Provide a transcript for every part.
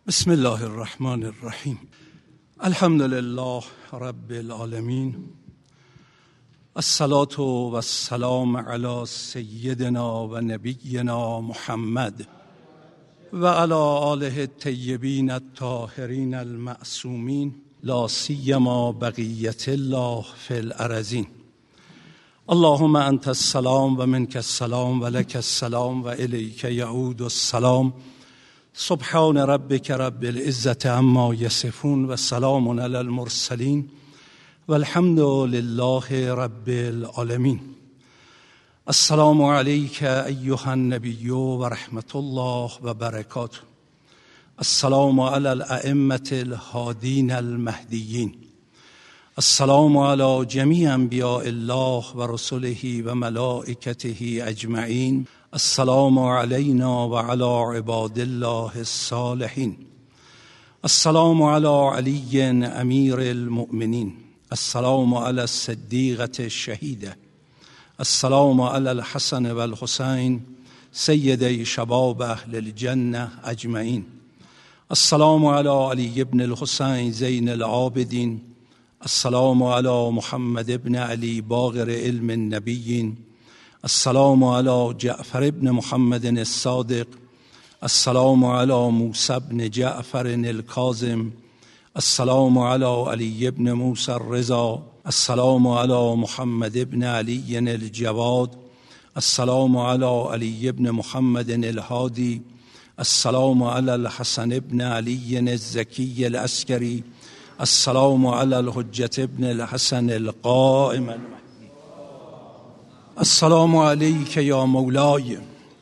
بسم الله الرحمن الرحیم. الحمد لله رب العالمین. الصلاة و السلام علی سیدنا و نبینا محمد و علی آله الطیبین الطاهرین المعصومین، لا سیما بقیت الله فی الارضین. اللهم انت السلام و منک السلام و لک السلام و الیک یعود السلام. سبحان ربک رب العزة عما یصفون و سلام علی المرسلین و الحمد لله رب العالمین. السلام علیک ایها النبی و رحمت الله و برکاته. السلام علی الائمة الهادین المهدیین. السلام علی جمیع انبیاء الله و رسله و ملائکته اجمعین. السلام علینا و علی عباد الله الصالحین. السلام علی علی امیر المؤمنین. السلام علی الصدیقة الشهیده. السلام علی الحسن و الحسین سیدی شباب اهل الجنه اجمعین. السلام علی علی ابن الحسین زین العابدین. السلام علی محمد ابن علی باقر علم النبیین. السلام علی جعفر ابن محمد الصادق. السلام علی موسی ابن جعفر الکاظم. السلام علی علی ابن موسی الرضا. السلام علی محمد ابن علی الجواد. السلام علی علی ابن محمد الهادی. السلام علی الحسن ابن علی الزکی العسکری. السلام علی الحجة ابن الحسن القائم المهدی. السلام علیک یا مولای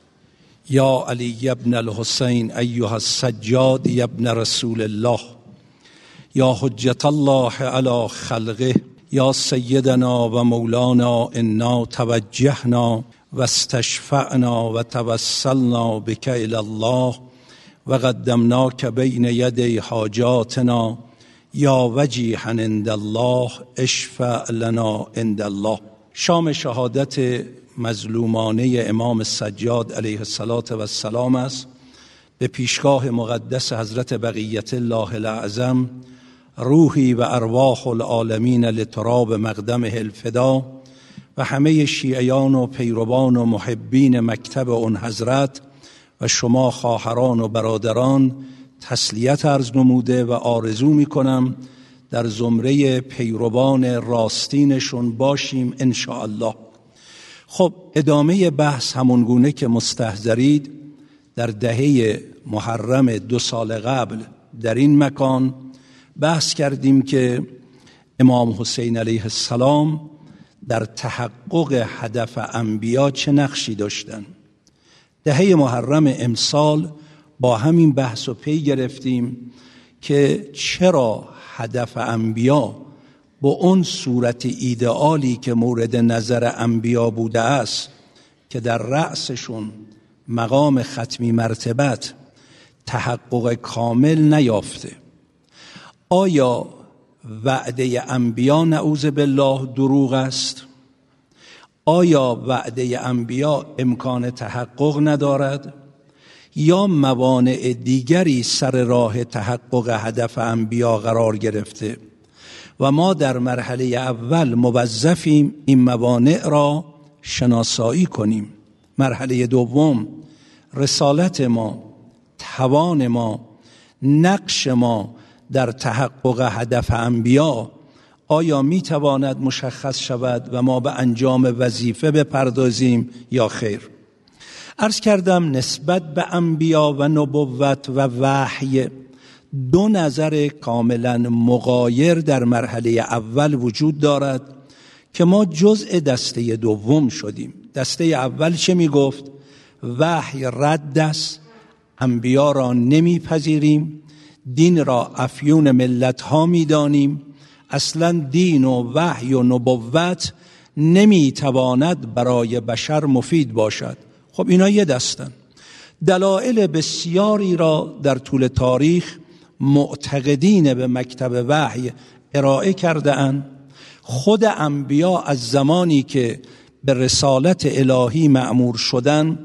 یا علی ابن الحسین ایها السجاد یا ابن رسول الله یا حجة الله علی خلقه یا سیدنا و مولانا. انا توجهنا و استشفعنا و توسلنا بک الی الله و قدمناک بین یدی حاجاتنا یا وجیها عند الله اشفع لنا عند الله. شام شهادت مظلومانه امام سجاد علیه السلام است. به پیشگاه مقدس حضرت بقیت الله الاعظم روحی و ارواح العالمین لتراب مقدمه الفدا و همه شیعیان و پیروان و محبین مکتب اون حضرت و شما خواهران و برادران تسلیت عرض نموده و آرزو می کنم در زمره پیروان راستینشون باشیم ان شاء الله. خب ادامه بحث همونگونه که مستحضرید در دهه محرم 2 سال قبل در این مکان بحث کردیم که امام حسین علیه السلام در تحقق هدف انبیا چه نقشی داشتن. دهه محرم امسال با همین بحث و پی گرفتیم که چرا هدف انبیا با اون صورت ایدئالی که مورد نظر انبیا بوده است که در رأسشون مقام ختمی مرتبت تحقق کامل نیافته. آیا وعده انبیا نعوذ بالله دروغ است؟ آیا وعده انبیا امکان تحقق ندارد؟ یا موانع دیگری سر راه تحقق هدف انبیا قرار گرفته و ما در مرحله اول موظفیم این موانع را شناسایی کنیم. مرحله دوم رسالت ما، توان ما، نقش ما در تحقق هدف انبیا آیا میتواند مشخص شود و ما به انجام وظیفه بپردازیم یا خیر؟ عرض کردم نسبت به انبیا و نبوت و وحی 2 نظر کاملا مغایر در مرحله اول وجود دارد که ما جزء دسته دوم شدیم. دسته اول چه می گفت؟ وحی رد است، انبیا را نمیپذیریم، دین را افیون ملت ها می دانیم، اصلا دین و وحی و نبوت نمیتواند برای بشر مفید باشد. خب اینا یه دستن. دلایل بسیاری را در طول تاریخ معتقدین به مکتب وحی ارائه کرده اند. خود انبیا از زمانی که به رسالت الهی مأمور شدن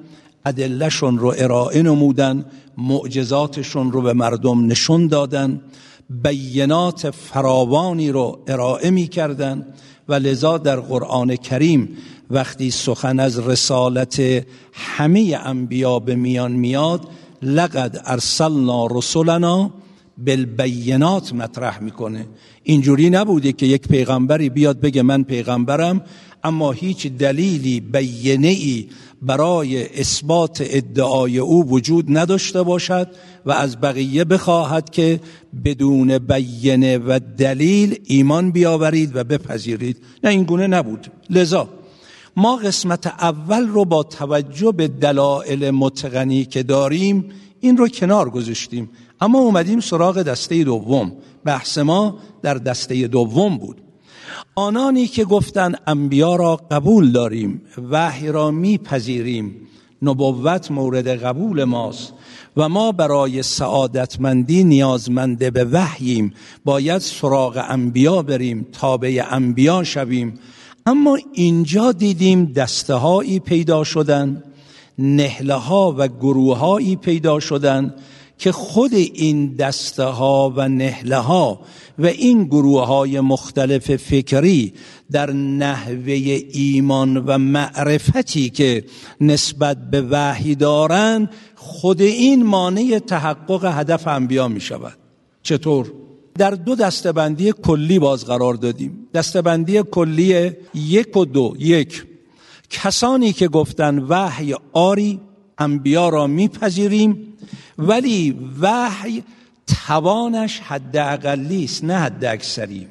ادلهشون رو ارائه نمودن، معجزاتشون رو به مردم نشون دادن، بینات فراوانی رو ارائه می کردن و لذا در قرآن کریم وقتی سخن از رسالت همه انبیا به میان میاد لقد ارسلنا رسلنا بالبینات مطرح میکنه. اینجوری نبوده که یک پیغمبری بیاد بگه من پیغمبرم اما هیچ دلیلی بیینه‌ای برای اثبات ادعای او وجود نداشته باشد و از بقیه بخواهد که بدون بیینه و دلیل ایمان بیاورید و بپذیرید. نه، این گونه نبود. لذا ما قسمت اول رو با توجه به دلایل متقنی که داریم این رو کنار گذاشتیم، اما اومدیم سراغ دسته دوم. بحث ما در دسته دوم بود. آنانی که گفتن انبیا را قبول داریم، وحی را میپذیریم، نبوت مورد قبول ماست و ما برای سعادتمندی نیازمند به وحییم، باید سراغ انبیا بریم، تابع انبیا شویم. اما اینجا دیدیم دسته هایی پیدا شدن، نهله ها و گروه هایی پیدا شدن که خود این دسته ها و نهله ها و این گروه های مختلف فکری در نحوه ایمان و معرفتی که نسبت به وحی دارند، خود این مانع تحقق هدف انبیا می شود. چطور؟ در دو دسته‌بندی کلی باز قرار دادیم. دسته‌بندی کلی 1 و 2. 1، کسانی که گفتن وحی آری، انبیا را میپذیریم، ولی وحی توانش حد اقلی است نه حد اکثری.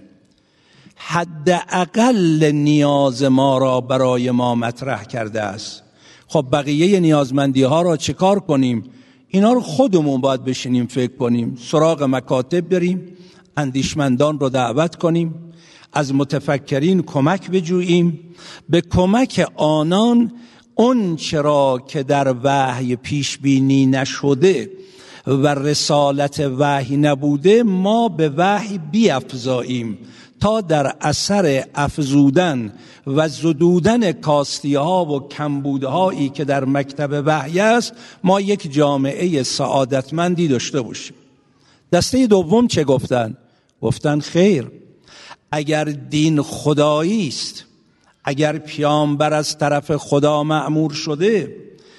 حد اقل نیاز ما را برای ما مطرح کرده است. خب بقیه نیازمندی ها را چه کار کنیم؟ اینا رو خودمون باید بشینیم فکر کنیم، سراغ مکاتب بریم، اندیشمندان رو دعوت کنیم، از متفکرین کمک بجوییم، به کمک آنان اون چرا که در وحی پیش بینی نشده و رسالت وحی نبوده ما به وحی بیفزاییم تا در اثر افزودن و زدودن کاستی ها و کمبودهایی که در مکتب وحی است ما یک جامعه سعادتمندی داشته باشیم. دسته دوم چه گفتن؟ گفتن خیر، اگر دین خدایی است، اگر پیامبر از طرف خدا مأمور شده،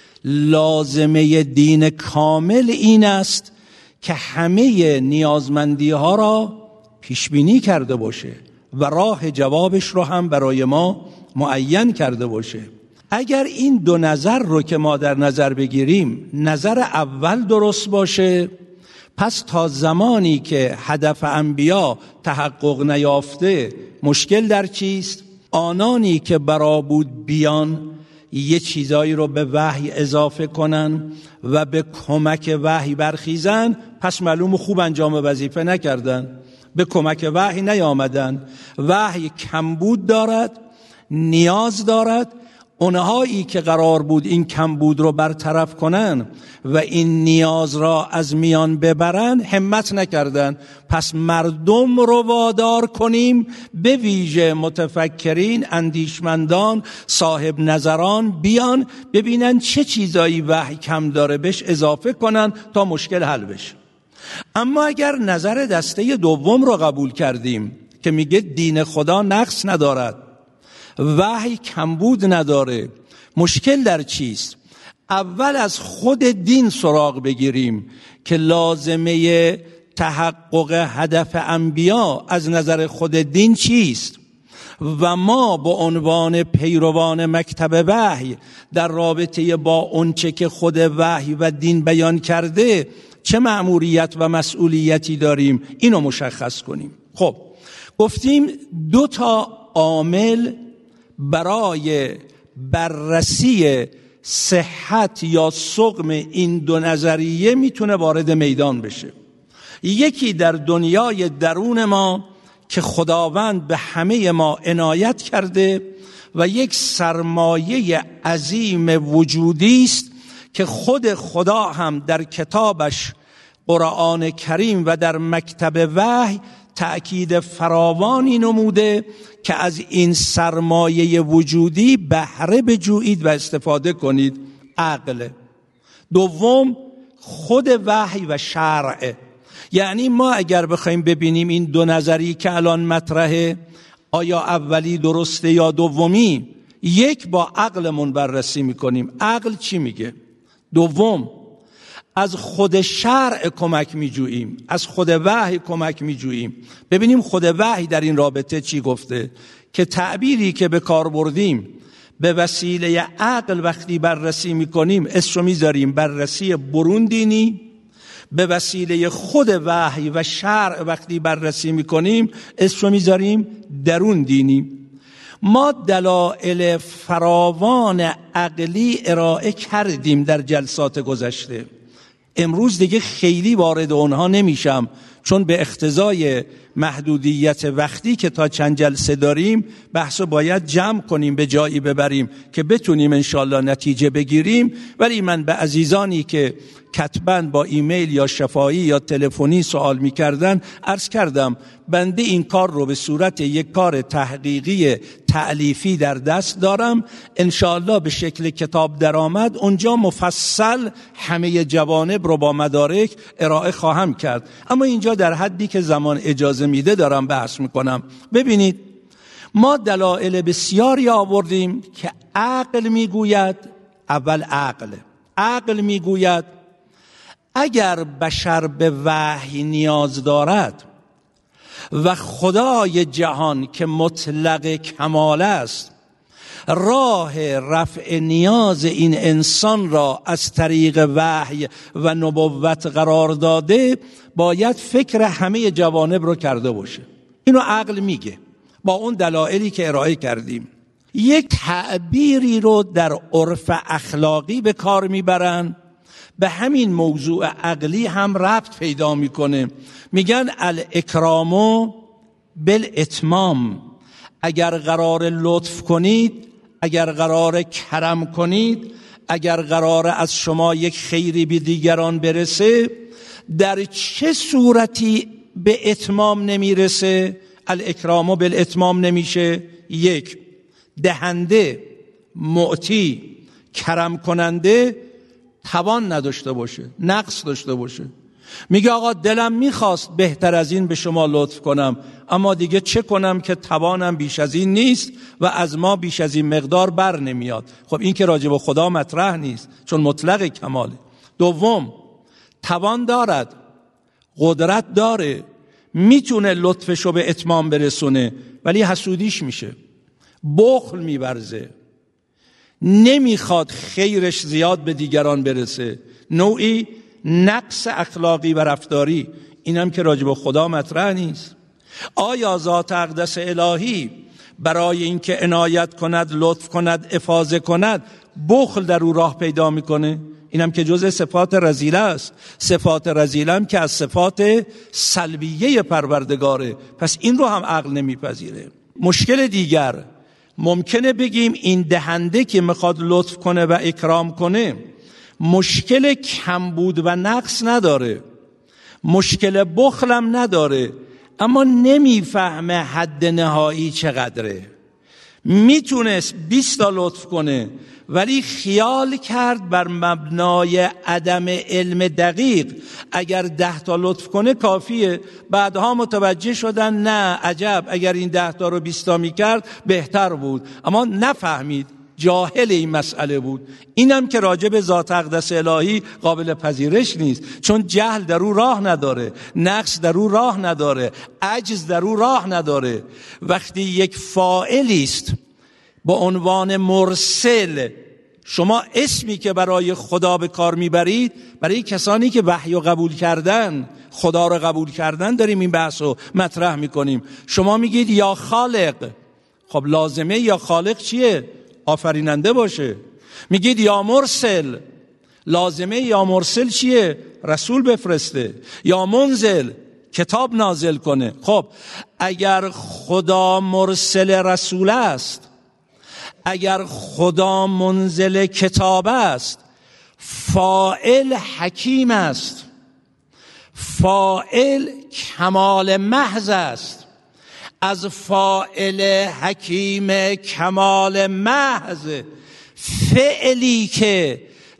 لازمه دین کامل این است که همه نیازمندی ها را پیش بینی کرده باشه و راه جوابش رو هم برای ما معین کرده باشه. اگر این دو نظر رو که ما در نظر بگیریم، نظر اول درست باشه، پس تا زمانی که هدف انبیا تحقق نیافته مشکل در چیست؟ آنانی که برا بود بیان یه چیزایی رو به وحی اضافه کنن و به کمک وحی برخیزن، پس معلوم خوب انجام وظیفه نکردن، به کمک وحی نیامدن. وحی کمبود دارد، نیاز دارد. اونهایی که قرار بود این کمبود رو برطرف کنن و این نیاز را از میان ببرن همت نکردن. پس مردم رو وادار کنیم، به ویژه متفکرین، اندیشمندان، صاحب نظران بیان ببینن چه چیزایی وحی کم داره بهش اضافه کنن تا مشکل حل بشه. اما اگر نظر دسته دوم رو قبول کردیم که میگه دین خدا نقص ندارد، وحی کمبود نداره، مشکل در چیست؟ اول از خود دین سراغ بگیریم که لازمه تحقق هدف انبیا از نظر خود دین چیست و ما با عنوان پیروان مکتب وحی در رابطه با اونچه که خود وحی و دین بیان کرده چه مأموریت و مسئولیتی داریم، اینو مشخص کنیم. خب گفتیم 2 عامل برای بررسی صحت یا سقم این 2 نظریه میتونه وارد میدان بشه. یکی در دنیای درون ما که خداوند به همه ما عنایت کرده و یک سرمایه عظیم وجودی است که خود خدا هم در کتابش قرآن کریم و در مکتب وحی تأکید فراوانی نموده که از این سرمایه وجودی بهره بجویید و استفاده کنید. عقل. دوم خود وحی و شرع. یعنی ما اگر بخوایم ببینیم این دو نظری که الان مطرحه آیا اولی درسته یا دومی، یک با عقلمون بررسی میکنیم عقل چی میگه، دوم از خود شرع کمک میجوییم، از خود وحی کمک میجوییم. ببینیم خود وحی در این رابطه چی گفته، که تعبیری که به کار بردیم به وسیله عقل وقتی بررسی میکنیم اسمشو میذاریم بررسی برون دینی، به وسیله خود وحی و شرع وقتی بررسی میکنیم اسمشو میذاریم درون دینی. ما دلایل فراوان عقلی ارائه کردیم در جلسات گذشته، امروز دیگه خیلی وارد اونها نمیشم، چون به اقتضای محدودیت وقتی که تا چند جلسه داریم بحثو باید جمع کنیم، به جایی ببریم که بتونیم انشالله نتیجه بگیریم. ولی من به عزیزانی که کتباً با ایمیل یا شفاهی یا تلفنی سوال می‌کردن عرض کردم بنده این کار رو به صورت یک کار تحقیقی تألیفی در دست دارم، انشالله به شکل کتاب درآمد اونجا مفصل همه جوانب رو با مدارک ارائه خواهم کرد، اما اینجا در حدی که زمان اجازه میده دارم بحث میکنم. ببینید ما دلایل بسیاری آوردیم که عقل میگوید، اول عقل میگوید اگر بشر به وحی نیاز دارد و خدای جهان که مطلق کمال است راه رفع نیاز این انسان را از طریق وحی و نبوت قرار داده، باید فکر همه جوانب رو کرده باشه. اینو عقل میگه با اون دلایلی که ارائه کردیم. یک تعبیری رو در عرف اخلاقی به کار میبرن، به همین موضوع عقلی هم ربط پیدا میکنه، میگن الاکرام بالاتمام. اگر قرار لطف کنید، اگر قرار کرم کنید، اگر قرار از شما یک خیری به دیگران برسه، در چه صورتی به اتمام نمیرسه؟ الاکرام بالاتمام نمیشه. یک، دهنده، معطی، کرم کننده توان نداشته باشه، نقص داشته باشه. میگه آقا دلم میخواست بهتر از این به شما لطف کنم، اما دیگه چه کنم که توانم بیش از این نیست و از ما بیش از این مقدار بر نمیاد. خب این که راجع به خدا مطرح نیست، چون مطلق کماله. دوم، توان دارد، قدرت داره، میتونه لطفشو به اتمام برسونه، ولی حسودیش میشه، بخل میورزه، نمیخواد خیرش زیاد به دیگران برسه، نوعی نقص اخلاقی و رفتاری. اینم که راجع به خدا مطرح نیست. آیا ذات اقدس الهی برای اینکه عنایت کند، لطف کند، افاضه کند، بخل در او راه پیدا میکنه؟ اینم که جزء صفات رذیله است. صفات رذیله هم که از صفات سلبیه پروردگاره، پس این رو هم عقل نمیپذیره. مشکل دیگر، ممکنه بگیم این دهنده که میخواد لطف کنه و اکرام کنه مشکل کمبود و نقص نداره، مشکل بخلم نداره، اما نمیفهمه حد نهایی چقدره. میتونست 20 تا لطف کنه ولی خیال کرد بر مبنای عدم علم دقیق اگر 10 تا لطف کنه کافیه. بعدها متوجه شدن نه عجب، اگر این 10 تا رو 20 تا میکرد بهتر بود، اما نفهمید، جاهل این مسئله بود. اینم که راجع به ذات اقدس الهی قابل پذیرش نیست، چون جهل در او راه نداره، نقص در او راه نداره، عجز در او راه نداره. وقتی یک فاعلی است با عنوان مرسل، شما اسمی که برای خدا به کار میبرید برای کسانی که وحی رو قبول کردن، خدا رو قبول کردن، داریم این بحث رو مطرح میکنیم. شما میگید یا خالق، خب لازمه یا خالق چیه؟ آفریننده باشه. میگید یا مرسل، لازمه یا مرسل چیه؟ رسول بفرسته. یا منزل، کتاب نازل کنه. خب اگر خدا مرسل رسول است، اگر خدا منزل کتاب است، فاعل حکیم است، فاعل کمال محض است. از فاعل حکیم کمال محض، فعلی که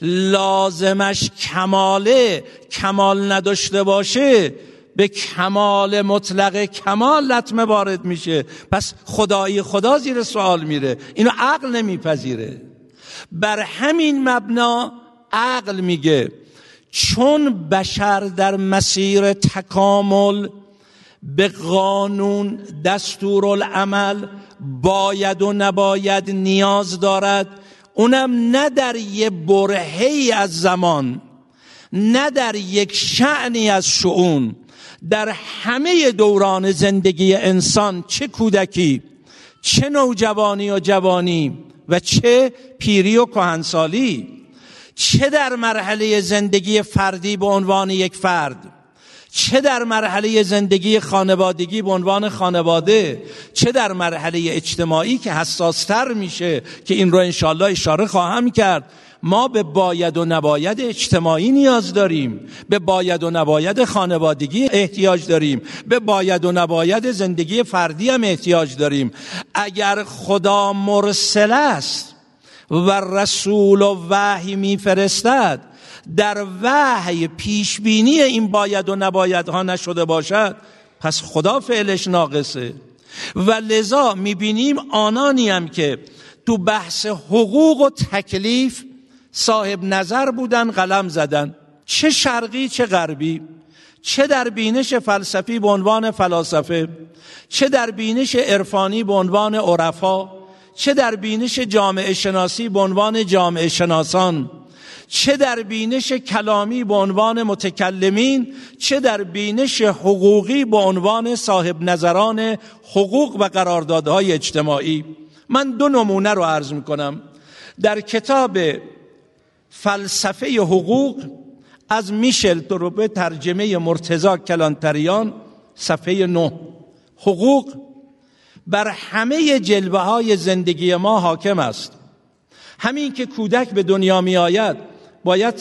لازمش کماله، کمال نداشته باشه به کمال مطلق کمال لطمه وارد میشه. پس خدایی خدا زیر سوال میره. اینو عقل نمیپذیره. بر همین مبنا عقل میگه چون بشر در مسیر تکامل به قانون دستورالعمل باید و نباید نیاز دارد، اونم نه در یه برهه‌ای از زمان، نه در یک شأنی از شؤون، در همه دوران زندگی انسان، چه کودکی، چه نوجوانی و جوانی و چه پیری و کهنسالی، چه در مرحله زندگی فردی به عنوان یک فرد، چه در مرحله زندگی خانوادگی به عنوان خانواده، چه در مرحله اجتماعی که حساستر میشه که این رو انشالله اشاره خواهم کرد. ما به باید و نباید اجتماعی نیاز داریم، به باید و نباید خانوادگی احتیاج داریم، به باید و نباید زندگی فردی هم احتیاج داریم. اگر خدا مرسل است و رسول و وحی میفرستد، در وحی پیشبینی این باید و نباید ها نشده باشد، پس خدا فعلش ناقصه. و لذا میبینیم آنانی هم که تو بحث حقوق و تکلیف صاحب نظر بودن قلم زدن، چه شرقی چه غربی، چه در بینش فلسفی به عنوان فلاسفه، چه در بینش عرفانی به عنوان عرفا، چه در بینش جامعه شناسی به عنوان جامعه شناسان، چه در بینش کلامی به عنوان متکلمین، چه در بینش حقوقی به عنوان صاحب نظران حقوق و قراردادهای اجتماعی. من 2 نمونه رو عرض میکنم. در کتاب فلسفه حقوق از میشل تروبه ترجمه مرتضی کلانتریان صفحه 9، حقوق بر همه جلوه های زندگی ما حاکم است. همین که کودک به دنیا می آید باید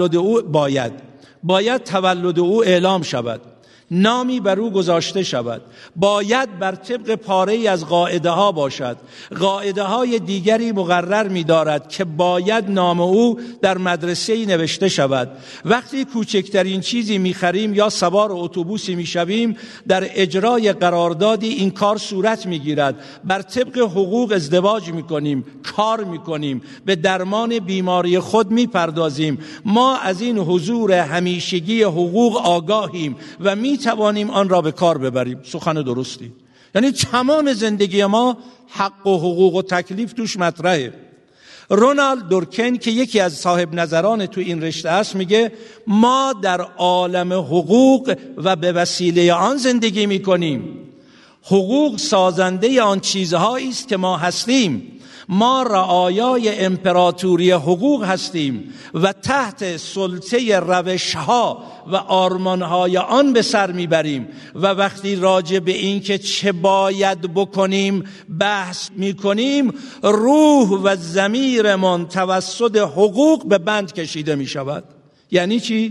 تولد او اعلام شود، نامی بر او گذاشته شود، باید بر طبق پاره‌ای از قاعده ها باشد. قاعده های دیگری مقرر می دارد که باید نام او در مدرسه‌ای نوشته شود. وقتی کوچکترین چیزی می خریم یا سوار اتوبوسی می شویم، در اجرای قراردادی این کار صورت می گیرد. بر طبق حقوق ازدواج می کنیم، کار می کنیم، به درمان بیماری خود می پردازیم. ما از این حضور همیشگی حقوق آگاهیم و می توانیم آن را به کار ببریم. سخن درستی. یعنی تمام زندگی ما حق و حقوق و تکلیف توش مطرحه. رونالد دورکین که یکی از صاحب نظران تو این رشته است میگه ما در عالم حقوق و به وسیله آن زندگی میکنیم. حقوق سازنده آن چیزهایی است که ما هستیم. ما رعایای امپراتوری حقوق هستیم و تحت سلطه روشها و آرمانهای آن به سر میبریم و وقتی راجع به این که چه باید بکنیم بحث میکنیم، روح و ضمیرمان توسط حقوق به بند کشیده میشود. یعنی چی؟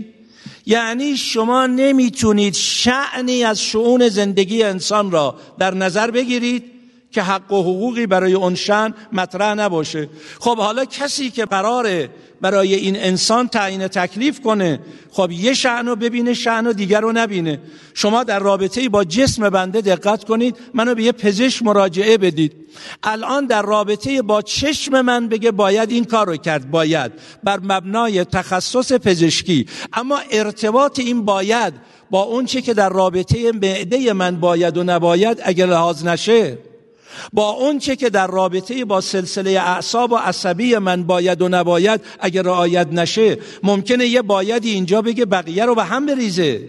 یعنی شما نمیتونید شأنی از شؤون زندگی انسان را در نظر بگیرید که حق و حقوقی برای اون شأن مطرح نباشه. خب حالا کسی که قراره برای این انسان تعیین تکلیف کنه، خب یه شأن رو ببینه، شأن دیگر رو نبینه. شما در رابطه‌ای با جسم بنده دقت کنید، منو به یه پزشک مراجعه بدید. الان در رابطه با چشم من بگه باید این کار رو کرد، باید بر مبنای تخصص پزشکی، اما ارتباط این باید با اون چه که در رابطه معده من باید و نباید اگه لحاظ نشه، با اون چه که در رابطه با سلسله اعصاب و عصبی من باید و نباید اگر رعایت نشه، ممکنه یه بایدی اینجا بگه بقیه رو به هم بریزه.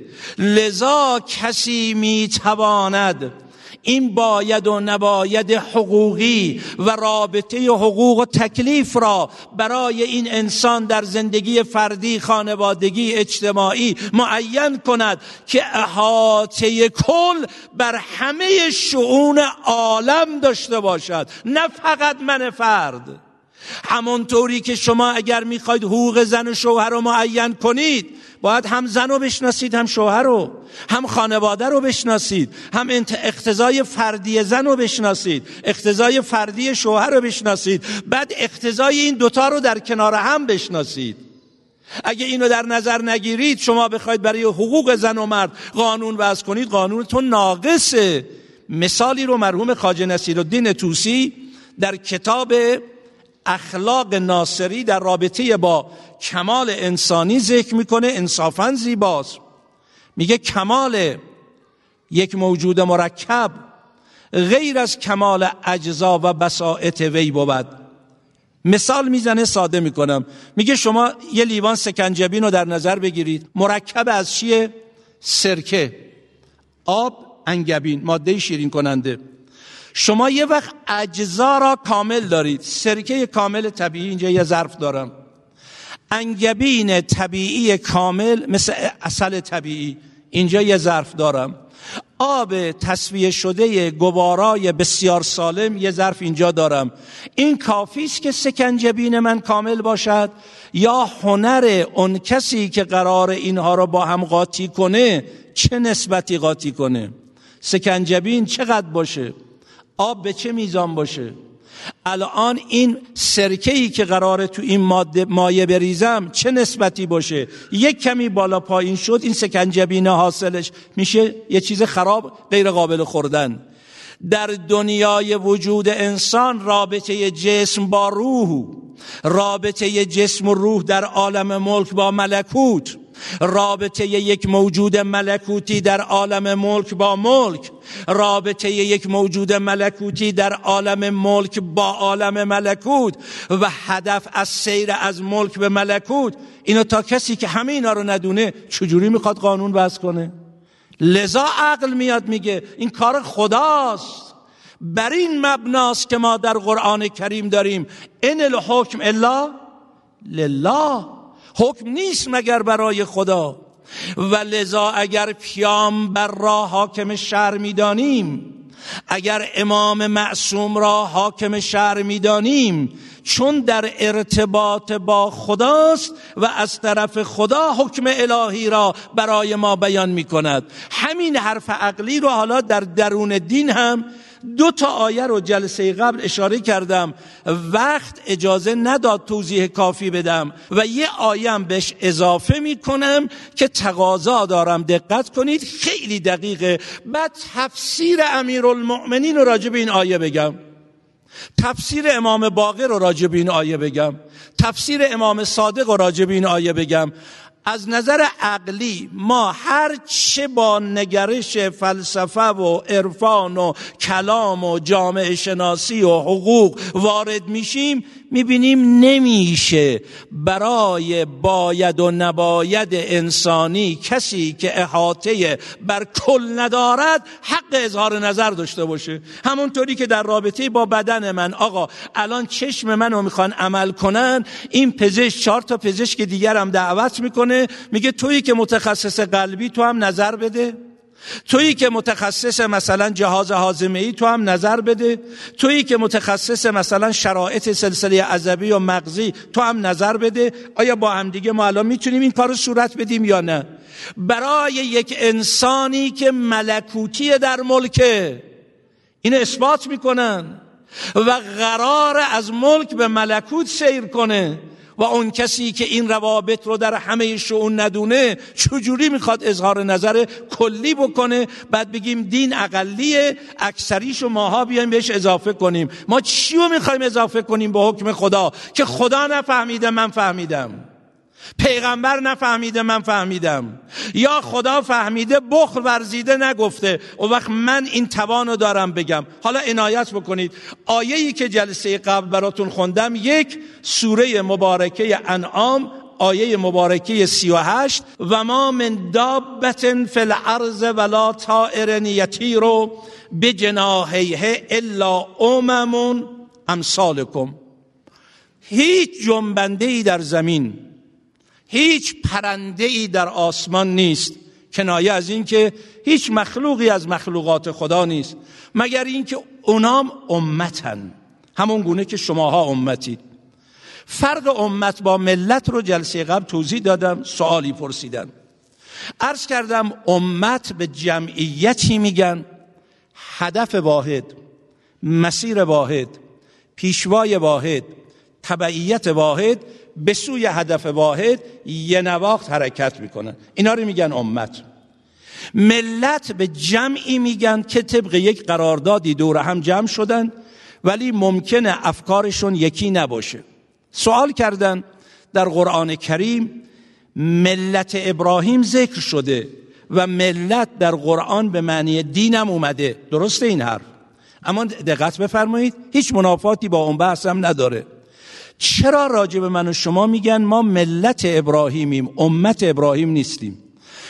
لذا کسی میتواند این باید و نباید حقوقی و رابطه حقوق و تکلیف را برای این انسان در زندگی فردی، خانوادگی، اجتماعی معین کند که احاطه کل بر همه شؤون عالم داشته باشد، نه فقط من فرد. همونطوری که شما اگر میخواید حقوق زن و شوهر رو معین کنید، باید هم زن رو بشناسید، هم شوهر رو، هم خانواده رو بشناسید، هم اقتضای فردی زن رو بشناسید، اقتضای فردی شوهر رو بشناسید، بعد اقتضای این دوتا رو در کنار هم بشناسید. اگه اینو در نظر نگیرید، شما بخواید برای حقوق زن و مرد قانون وضع کنید، قانونتون ناقصه. مثالی رو مرحوم خواجه نصیرالدین طوسی در کتاب اخلاق ناصری در رابطه با کمال انسانی ذکر میکنه، انصافاً زیباست. میگه کمال یک موجود مرکب غیر از کمال اجزا و بساطت وی بود. مثال میزنه، ساده میکنم. میگه شما یه لیوان سکنجبین رو در نظر بگیرید، مرکب از چیه؟ سرکه، آب، انگبین، ماده شیرین کننده. شما یه وقت اجزا را کامل دارید. سرکه کامل طبیعی، اینجا یه ظرف دارم. انگبین طبیعی کامل مثل عسل طبیعی، اینجا یه ظرف دارم. آب تصفیه شده گوارای بسیار سالم، یه ظرف اینجا دارم. این کافیست که سکنجبین من کامل باشد؟ یا هنر اون کسی که قرار اینها رو با هم قاطی کنه چه نسبتی قاطی کنه؟ سکنجبین چقدر باشه؟ آب به چه میزان باشه؟ الان این سرکه‌ای که قراره تو این مایه بریزم چه نسبتی باشه؟ یک کمی بالا پایین شد، این سکنجبین حاصلش میشه یه چیز خراب، غیر قابل خوردن. در دنیای وجود انسان رابطه جسم با روح، رابطه جسم و روح در عالم ملک با ملکوت، رابطه یک موجود ملکوتی در عالم ملک با ملک، رابطه یک موجود ملکوتی در عالم ملک با عالم ملکوت و هدف از سیر از ملک به ملکوت. اینو تا کسی که همه اینا رو ندونه چجوری میخواد قانون وضع کنه؟ لذا عقل میاد میگه این کار خداست. بر این مبناست که ما در قرآن کریم داریم ان الحکم الا لله، حکم نیست مگر برای خدا. و لذا اگر پیامبر را حاکم شرع میدانیم، اگر امام معصوم را حاکم شرع میدانیم، چون در ارتباط با خداست و از طرف خدا حکم الهی را برای ما بیان میکند. همین حرف عقلی رو حالا در درون دین هم 2 آیه رو جلسه قبل اشاره کردم، وقت اجازه نداد توضیح کافی بدم و یه آیه هم بهش اضافه میکنم که تقاضا دارم دقت کنید، خیلی دقیقه. بعد تفسیر امیرالمؤمنین رو راجع به این آیه بگم، تفسیر امام باقر رو راجع به این آیه بگم، تفسیر امام صادق رو راجع به این آیه بگم. از نظر عقلی ما هر چه با نگرش فلسفه و عرفان و کلام و جامعه شناسی و حقوق وارد میشیم، میبینیم نمیشه برای باید و نباید انسانی کسی که احاطه بر کل ندارد حق اظهار نظر داشته باشه. همونطوری که در رابطه با بدن من، آقا الان چشم منو میخوان عمل کنن، این پزشک 4 پزشک دیگر هم دعوت میکنه، میگه تویی که متخصص قلبی تو هم نظر بده، تویی که متخصص مثلا جهاز هاضمه‌ای تو هم نظر بده، تویی که متخصص مثلا شرایط سلسله عصبی و مغزی تو هم نظر بده. آیا با هم دیگه ما الان میتونیم این کارو صورت بدیم یا نه؟ برای یک انسانی که ملکوتی در ملکه، این اثبات میکنن و قرار از ملک به ملکوت سیر کنه، و اون کسی که این روابط رو در همه شؤون ندونه چجوری میخواد اظهار نظر کلی بکنه؟ بعد بگیم دین اقلیه، اکثریشو ماها بیایم بهش اضافه کنیم. ما چیو میخوایم اضافه کنیم به حکم خدا که خدا نفهمیده من فهمیدم، پیغمبر نفهمیده من فهمیدم، یا خدا فهمیده بخل ورزیده نگفته، و وقت من این توانو دارم بگم. حالا عنایت بکنید، آیه‌ای که جلسه قبل براتون خوندم، 1 سوره مبارکه انعام آیه مبارکه 38 و ما من دابة فی الارض ولا طائر یطیر بجناحیه الا امم امثالکم. هیچ جنبنده‌ای در زمین، هیچ پرنده‌ای در آسمان نیست، کنایه از این که هیچ مخلوقی از مخلوقات خدا نیست، مگر این که اونام امتن، همون گونه که شماها امتید. فرق امت با ملت رو جلسه قبل توضیح دادم، سوالی پرسیدن. عرض کردم امت به جمعیتی میگن هدف واحد، مسیر واحد، پیشوای واحد، تبعیت واحد، به سوی هدف واحد یه نواخت حرکت میکنن. اینا رو میگن امت. ملت به جمعی میگن که طبق یک قراردادی دور هم جمع شدن ولی ممکنه افکارشون یکی نباشه. سوال کردن در قرآن کریم ملت ابراهیم ذکر شده و ملت در قرآن به معنی دینم اومده، درسته این حرف؟ اما دقت بفرمایید هیچ منافاتی با اون بحث هم نداره. چرا راجع به من و شما میگن ما ملت ابراهیمیم، امت ابراهیم نیستیم؟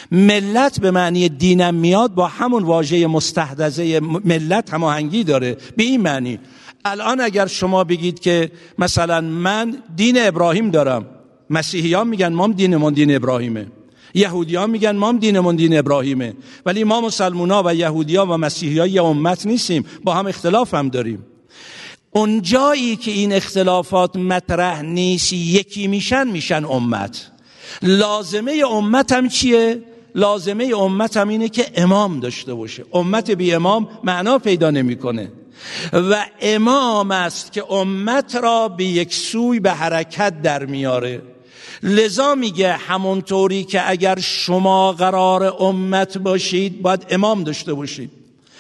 ملت به معنی دینم میاد، با همون واژه مستحدثه ملت هماهنگی داره. به این معنی الان اگر شما بگید که مثلا من دین ابراهیم دارم، مسیحیان میگن ما دینمون دین ابراهیمه، یهودیان میگن ما دینمون دین ابراهیمه، ولی ما مسلمونا و یهودیا و مسیحیان یه امت نیستیم، با هم اختلاف هم داریم. اون جایی که این اختلافات مطرح نیست یکی میشن امت. لازمه امت هم چیه؟ لازمه امت هم اینه که امام داشته باشه. امت بی امام معنا پیدا نمیکنه و امام است که امت را به یک سوی به حرکت در میاره. لذا میگه همونطوری که اگر شما قرار امت باشید باید امام داشته باشید.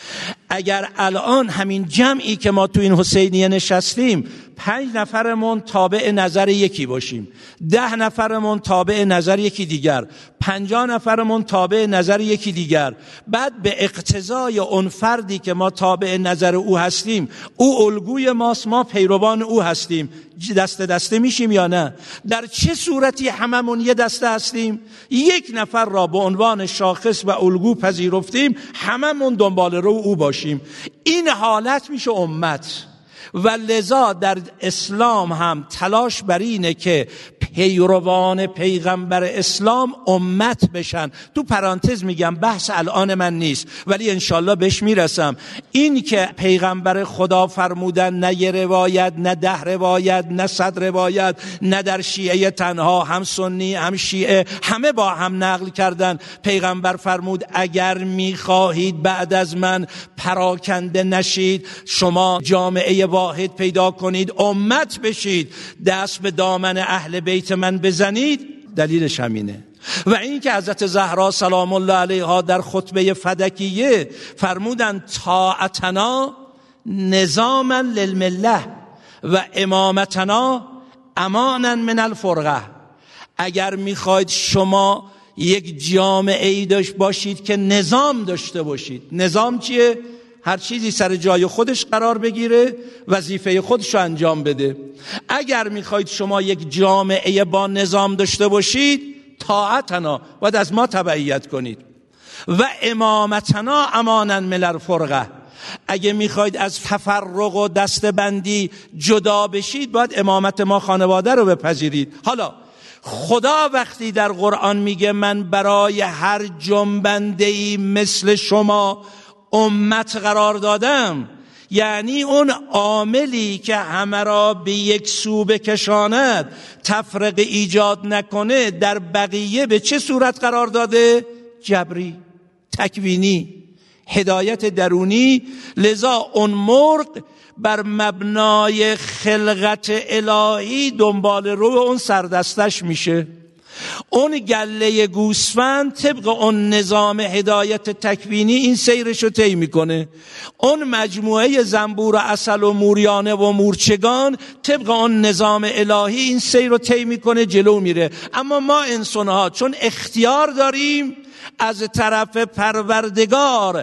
اگر الان همین جمعی که ما تو این حسینیه نشستیم 5 نفرمون تابع نظر یکی باشیم، 10 نفرمون تابع نظر یکی دیگر، 50 نفرمون تابع نظر یکی دیگر، بعد به اقتضای اون فردی که ما تابع نظر او هستیم، او الگوی ماست، ما پیروان او هستیم، دسته دسته میشیم یا نه؟ در چه صورتی هممون یه دسته هستیم؟ یک نفر را به عنوان شاخص و الگو پذیرفتیم، هممون دنبال رو او باشیم. این حالت میشه امت. و لذا در اسلام هم تلاش بر اینه که پیروان پیغمبر اسلام امت بشن. تو پرانتز میگم بحث الان من نیست ولی انشالله بهش میرسم. این که پیغمبر خدا فرمودن نه یه روایت، نه 10 روایت، نه 100 روایت، نه در شیعه تنها، هم سنی هم شیعه همه با هم نقل کردن. پیغمبر فرمود اگر میخواهید بعد از من پراکنده نشید، شما جامعه واحد پیدا کنید، امت بشید، دست به دامن اهل بیت من بزنید. دلیلش همینه. و این که حضرت زهرا سلام الله علیها در خطبه فدکیه فرمودن طاعتنا نظاما للمله و امامتنا امانا من الفرقه. اگر میخواید شما یک جامعه‌ای داشت باشید که نظام داشته باشید. نظام چیه؟ هر چیزی سر جای خودش قرار بگیره، وظیفه خودش رو انجام بده. اگر میخواید شما یک جامعه با نظام داشته باشید، طاعتنا باید از ما تبعیت کنید و امامتنا امانا من الفرقه. اگه میخواید از تفرق و دستبندی جدا بشید، باید امامت ما خانواده رو بپذیرید. حالا خدا وقتی در قرآن میگه من برای هر جنبنده‌ای مثل شما امت قرار دادم، یعنی اون عاملی که همه را به یک سو بکشاند، تفرقه ایجاد نکنه، در بقیه به چه صورت قرار داده؟ جبری، تکوینی، هدایت درونی. لذا اون مرغ بر مبنای خلقت الهی دنبال رو اون سردستش میشه. اون گله گوسفند طبق اون نظام هدایت تکوینی این سیرش رو طی میکنه. اون مجموعه زنبور و عسل و موریانه و مورچگان طبق اون نظام الهی این سیر رو طی میکنه، جلو میره. اما ما انسان‌ها چون اختیار داریم، از طرف پروردگار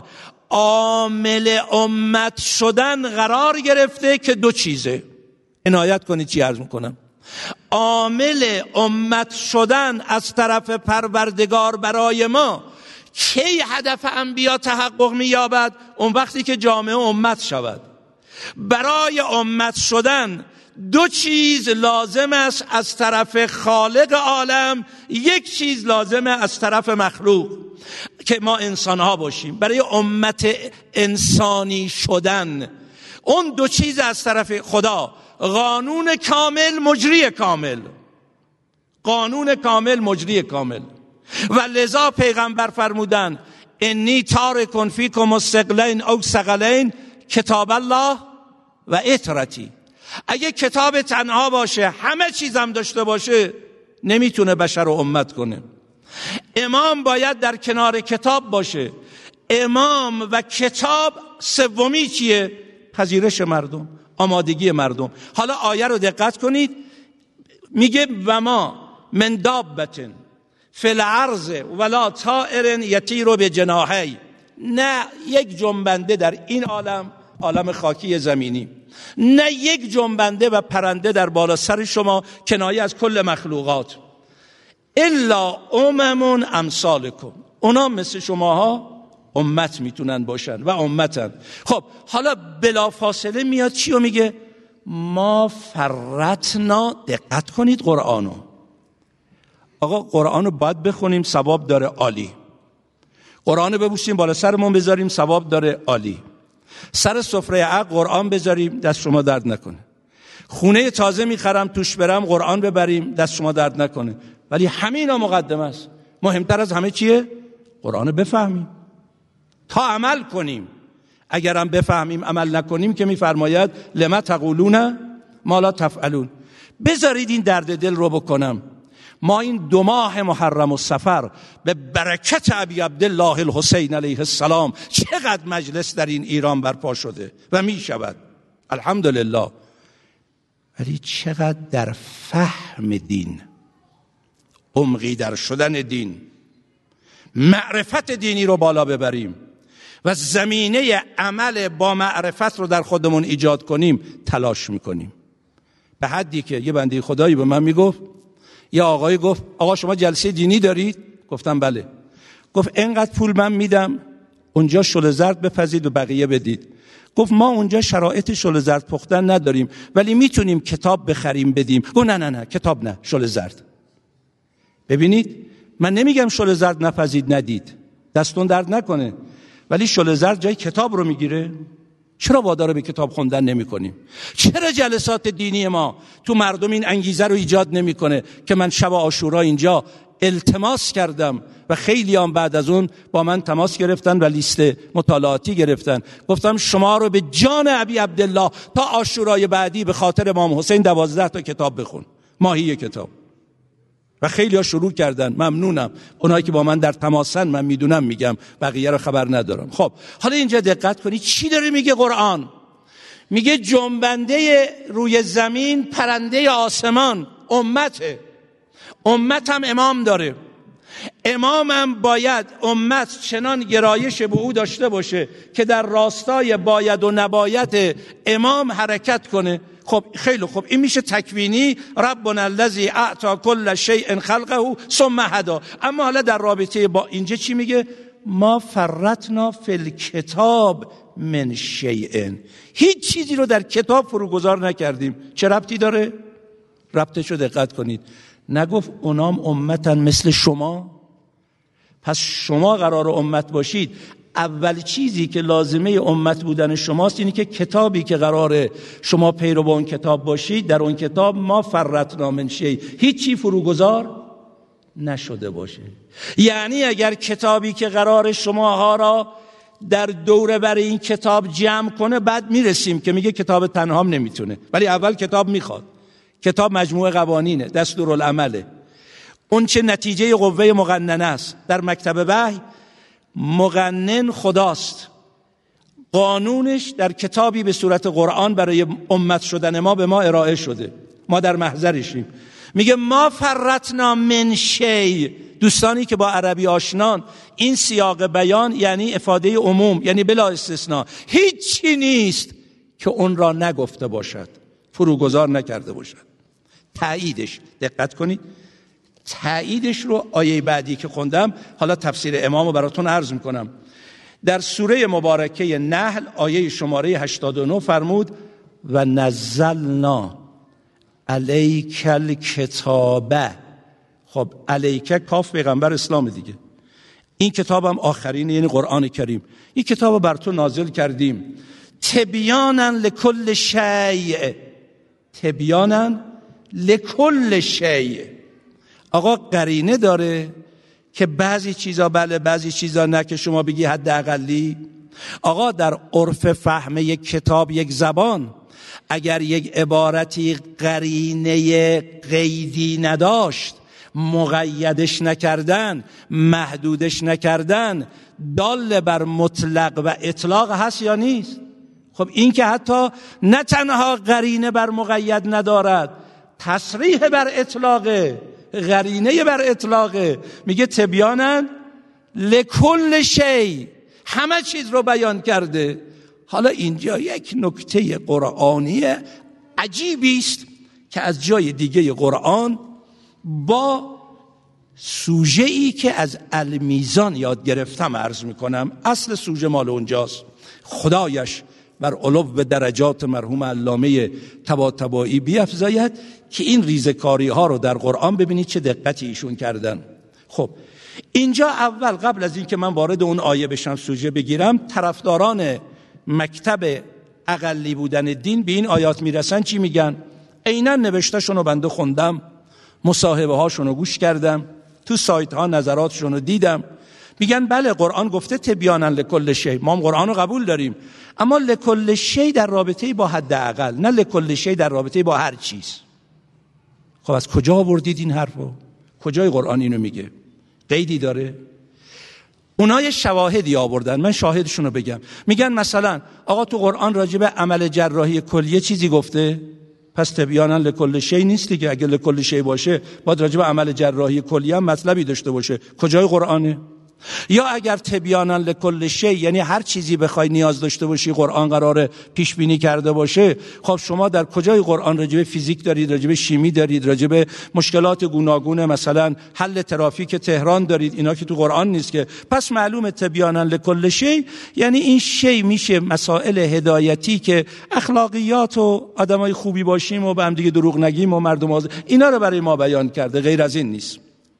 عامل امت شدن قرار گرفته که 2 چیزه. عنایت کنید چی عرض میکنم. عامل امت شدن از طرف پروردگار برای ما کی هدف انبیا تحقق می‌یابد؟ اون وقتی که جامعه امت شود. برای امت شدن 2 چیز لازم است از طرف خالق عالم، 1 چیز لازمه از طرف مخلوق که ما انسان‌ها باشیم. برای امت انسانی شدن اون 2 چیز از طرف خدا: قانون کامل، مجری کامل. قانون کامل، مجری کامل. و لذا پیغمبر فرمودن انی تارک فیکم الثقلین او ثقلین، کتاب الله و اطرتی. اگه کتاب تنها باشه، همه چیزم داشته باشه، نمیتونه بشر رو امت کنه. امام باید در کنار کتاب باشه. امام و کتاب سومی چیه؟ پذیرش مردم، آمادگی مردم. حالا آیه رو دقت کنید، میگه و ما من دابة فی الارض ولا طائر یطیر بجناحی. نه یک جنبنده در این عالم خاکی زمینی، نه یک جنبنده و پرنده در بالا سر شما، کنایه از کل مخلوقات. الا امم امثالکم، اونا مثل شماها امت میتونن باشن و امتن. خب حالا بلافاصله میاد چی رو میگه؟ ما فرطنا. دقت کنید قرآنو. آقا قرآنو باید بخونیم، ثواب داره، عالی. قرآنو ببوسیم بالا سرمون بذاریم، ثواب داره، عالی. سر سفره عقل قرآن بذاریم، دست شما درد نکنه. خونه تازه میخرم توش برم قرآن ببریم، دست شما درد نکنه. ولی همینا مقدمه است. مهمتر از همه چیه؟ قرآن بفهمیم تا عمل کنیم. اگرم بفهمیم عمل نکنیم که میفرماید لما تقولون ما لا تفعلون. بذارید این درد دل رو بکنم. ما این 2 ماه محرم و صفر به برکت ابی عبدالله الحسین علیه السلام چقدر مجلس در این ایران برپا شده و می شود، الحمدلله. ولی چقدر در فهم دین، عمقی در شدن دین، معرفت دینی رو بالا ببریم و زمینه عمل با معرفت رو در خودمون ایجاد کنیم تلاش میکنیم. به حدی که یه بنده خدایی به من میگفت، یه آقای گفت آقا شما جلسه دینی دارید؟ گفتم بله. گفت اینقدر پول من میدم، اونجا شل زرد بپزید و بقیه بدید. گفت ما اونجا شرایط شل زرد پختن نداریم ولی میتونیم کتاب بخریم بدیم. گفت نه کتاب نه، شل زرد. ببینید من نمیگم شل زرد نپزید ندید، دستون درد نکنه، ولی شل زرد جای کتاب رو میگیره. چرا وادار به کتاب خوندن نمی کنیم؟ چرا جلسات دینی ما تو مردم این انگیزه رو ایجاد نمی کنه که من شب عاشورا اینجا التماس کردم و خیلی هم بعد از اون با من تماس گرفتن و لیست مطالعاتی گرفتن، گفتم شما رو به جان ابی عبدالله تا عاشورای بعدی به خاطر امام حسین 12 تا کتاب بخون، ماهی 1 کتاب. و خیلی ها شروع کردن، ممنونم. اونایی که با من در تماسن من میدونم، میگم، بقیه رو خبر ندارم. خب حالا اینجا دقت کنید چی داره میگه قرآن. میگه جنبنده روی زمین، پرنده آسمان امته. امت هم امام داره. امامم باید امت چنان گرایش به او داشته باشه که در راستای باید و نباید امام حرکت کنه. خب خیلی خوب، این میشه تکوینی، ربنا الذی اعطی کل شیء خلقه ثم هدی. اما حالا در رابطه با اینجا چی میگه؟ ما فرطنا فی الکتاب من شیء. هیچ چیزی رو در کتاب فروگذار نکردیم. چه ربطی داره؟ ربطش رو دقت کنید. نگفت اونام امتن مثل شما؟ پس شما قرار امت باشید. اول چیزی که لازمه امت بودن شماست اینی که کتابی که قراره شما پیرو با اون کتاب باشید، در اون کتاب ما فرطنا من شیء، هیچی فروگذار نشده باشه. یعنی اگر کتابی که قراره شماها را در دوره بر این کتاب جمع کنه، بعد میرسیم که میگه کتاب تنهام نمیتونه، ولی اول کتاب میخواد. کتاب مجموعه قوانینه، دستورالعمله، اون چه نتیجه قوه مقننه است. در مکتب وحی مقنن خداست، قانونش در کتابی به صورت قرآن برای امت شدن ما به ما ارائه شده، ما در محضرشیم. میگه ما فرطنا من شیء. دوستانی که با عربی آشنان، این سیاق بیان یعنی افاده عموم، یعنی بلا استثناء. هیچی نیست که اون را نگفته باشد، فروگذار نکرده باشد. تاییدش، دقت کنید، تاییدش رو آیه بعدی که خوندم، حالا تفسیر امامو براتون عرض میکنم. در سوره مبارکه نحل آیه شماره 89 فرمود و نزلنا علیک الکتاب. خب علیک کاف پیغمبر اسلام دیگه. این کتابم آخرین، یعنی قرآن کریم. این کتابو بر تو نازل کردیم تبیانا لکل شیء. تبیانا لکل شیء. آقا قرینه داره که بعضی چیزا بله بعضی چیزا نه، که شما بگی حد اقلی. آقا در عرف فهم یک کتاب، یک زبان، اگر یک عبارتی قرینه قیدی نداشت، مقیدش نکردن، محدودش نکردن، دال بر مطلق و اطلاق هست یا نیست؟ خب این که حتی نه تنها قرینه بر مقید ندارد، تصریح بر اطلاقه، قرینه بر اطلاقه، میگه تبیانا لکل شیء، همه چیز رو بیان کرده. حالا اینجا یک نکته قرآنی عجیبی است که از جای دیگه قرآن با سوژه‌ای که از المیزان یاد گرفتم عرض میکنم. اصل سوژه مال اونجاست. خدایش بر علو به درجات مرحوم علامه طباطبایی بیفزاید که این ریزکاری ها رو در قرآن ببینید چه دقتی ایشون کردن. خب اینجا اول قبل از این که من وارد اون آیه بشم سوژه بگیرم، طرفداران مکتب اقلی بودن دین به این آیات میرسن چی میگن؟ عیناً نوشتهشون رو بنده خوندم، مصاحبه هاشون رو گوش کردم، تو سایت ها نظراتشون رو دیدم. میگن بله قرآن گفته تبیانا لکل شیء، ما هم قرآن رو قبول داریم، اما لکل شیء در رابطه با حداقل، نه لکل شیء در رابطه با هر چیز. خب از کجا آوردید این حرفو؟ کجای قرآن اینو میگه؟ قیدی داره؟ اونا یه شواهدی آوردن، من شاهدشون رو بگم. میگن مثلا آقا تو قرآن راجع به عمل جراحی کلیه چیزی گفته، پس تبیانا لکل شیء نیست دیگه. اگه لکل شیء باشه باید راجع به عمل جراحی کلیه هم مطلبی داشته باشه. کجای قرآنه؟ یا اگر تبیانا لکل شیء یعنی هر چیزی بخوای نیاز داشته باشی قرآن قراره پیش بینی کرده باشه، خب شما در کجای قرآن راجع به فیزیک دارید، راجع به شیمی دارید، راجع به مشکلات گوناگون مثلا حل ترافیک تهران دارید، اینا که تو قرآن نیست که. پس معلومه تبیانا لکل شیء یعنی این شیء میشه مسائل هدایتی که اخلاقیات و آدمای خوبی باشیم و به هم دیگه دروغ نگیم و مردم اینا رو برای ما بیان کرده، غیر از این نیست.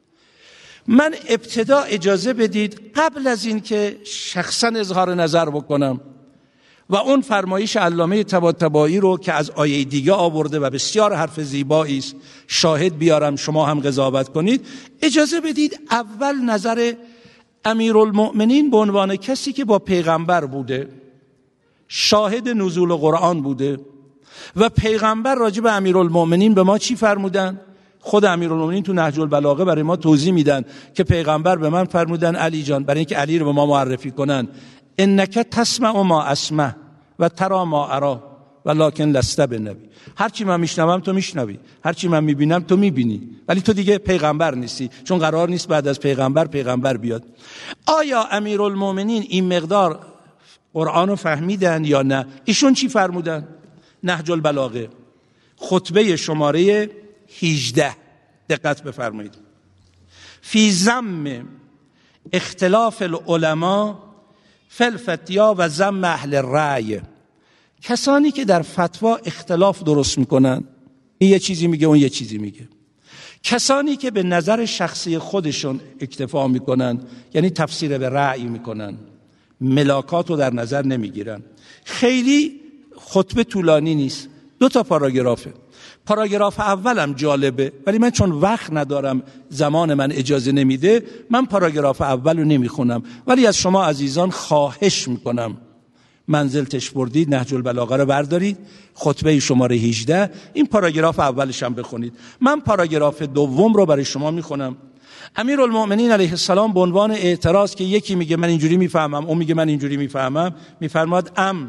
من ابتدا اجازه بدید قبل از این که شخصا اظهار نظر بکنم و اون فرمایش علامه طباطبایی رو که از آیه دیگه آورده و بسیار حرف زیبایی است شاهد بیارم، شما هم قضاوت کنید. اجازه بدید اول نظر امیرالمؤمنین به عنوان کسی که با پیغمبر بوده، شاهد نزول قرآن بوده و پیغمبر راجع به امیرالمؤمنین به ما چی فرمودن؟ خود امیرالمؤمنین تو نهج البلاغه برای ما توضیح میدن که پیغمبر به من فرمودن علی جان، برای اینکه علی رو به ما معرفی کنن، انک تسمع ما اسمع و ترى ما ارى ولکن لست بنبی. هر چی من میشنوم تو میشنوی، هر چی من میبینم تو میبینی، ولی تو دیگه پیغمبر نیستی، چون قرار نیست بعد از پیغمبر بیاد. آیا امیرالمؤمنین این مقدار قرآن رو فهمیدن یا نه؟ ایشون چی فرمودن؟ نهج البلاغه خطبه شماره 18 دقت بفرمایید. فی ذم اختلاف العلماء فی الفتیا و ذم اهل الرأی، کسانی که در فتوا اختلاف درست میکنن، این یه چیزی میگه اون یه چیزی میگه، کسانی که به نظر شخصی خودشون اکتفا میکنن، یعنی تفسیر به رأی میکنن، ملاکات رو در نظر نمیگیرن. خیلی خطبه طولانی نیست، 2 پاراگرافه. پاراگراف اولم جالبه ولی من چون وقت ندارم، زمان من اجازه نمیده، من پاراگراف اول رو نمیخونم، ولی از شما عزیزان خواهش میکنم منزل تش بردید نهج البلاغه رو بردارید، خطبه شماره 18 این پاراگراف اولش هم بخونید. من پاراگراف دوم رو برای شما میخونم. امیرالمؤمنین علیه السلام به عنوان اعتراض که یکی میگه من اینجوری میفهمم، اون میگه من اینجوری میفهمم، میفرماد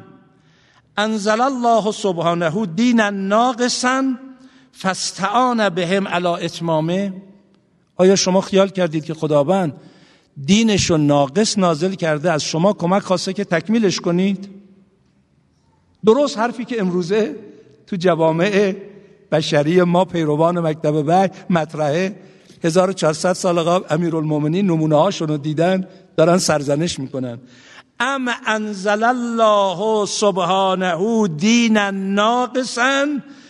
انزل الله سبحانه دینا ناقصا فاستعان بهم علی اتمامه. آیا شما خیال کردید که خداوند دینشو ناقص نازل کرده، از شما کمک خواسته که تکمیلش کنید؟ درست حرفی که امروزه تو جوامع بشری ما پیروان مکتب وحی مطرحه، 1400 سال قبل امیرالمؤمنین نمونه هاشون رو دیدن، دارن سرزنش میکنن. ام انزل الله سبحانه دینا ناقصا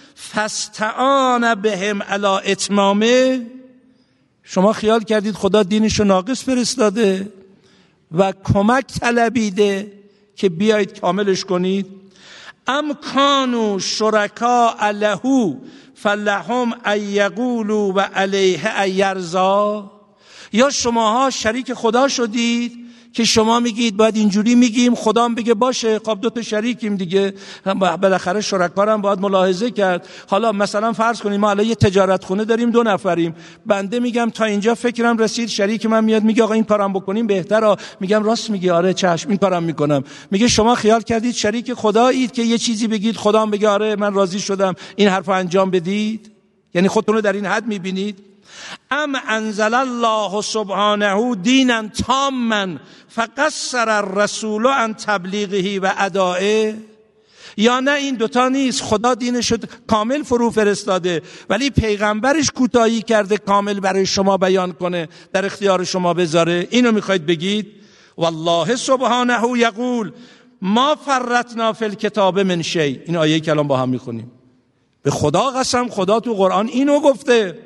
فاستعان بهم علی اتمامه. شما خیال کردید خدا دینشو ناقص فرستاده و کمک طلبیده که بیایید کاملش کنید؟ ام کانوا شرکاء له فلهم ان یقولوا و علیه ان یرضی. یا شماها شریک خدا شدید که شما میگید باید اینجوری میگیم، خدا هم بگه باشه، خب دو تا شریکیم دیگه، بالاخره شرکارم باید ملاحظه کرد. حالا مثلا فرض کنیم ما الان یه تجارت خونه داریم، 2 نفریم، بنده میگم تا اینجا فکرم رسید، شریک من میاد میگه آقا این کارم بکنیم بهتره، میگم راست میگی، آره چشم این کارم میکنم. میگه شما خیال کردید شریک خدایید که یه چیزی بگید خدا هم بگه آره من راضی شدم این حرفو انجام بدید؟ یعنی خودتون رو در این حد میبینید؟ ام انزل الله سبحانه دینا تاما فقصر الرسول عن تبلیغه و ادائه؟ یا نه این دوتا نیست، خدا دینش رو کامل فرو فرستاده ولی پیغمبرش کوتاهی کرده کامل برای شما بیان کنه، در اختیار شما بذاره. اینو میخواید بگید؟ والله سبحانه یقول ما فرطنا فی الکتاب من شیء. این آیه کلام با هم میخونیم. به خدا قسم خدا تو قرآن اینو گفته.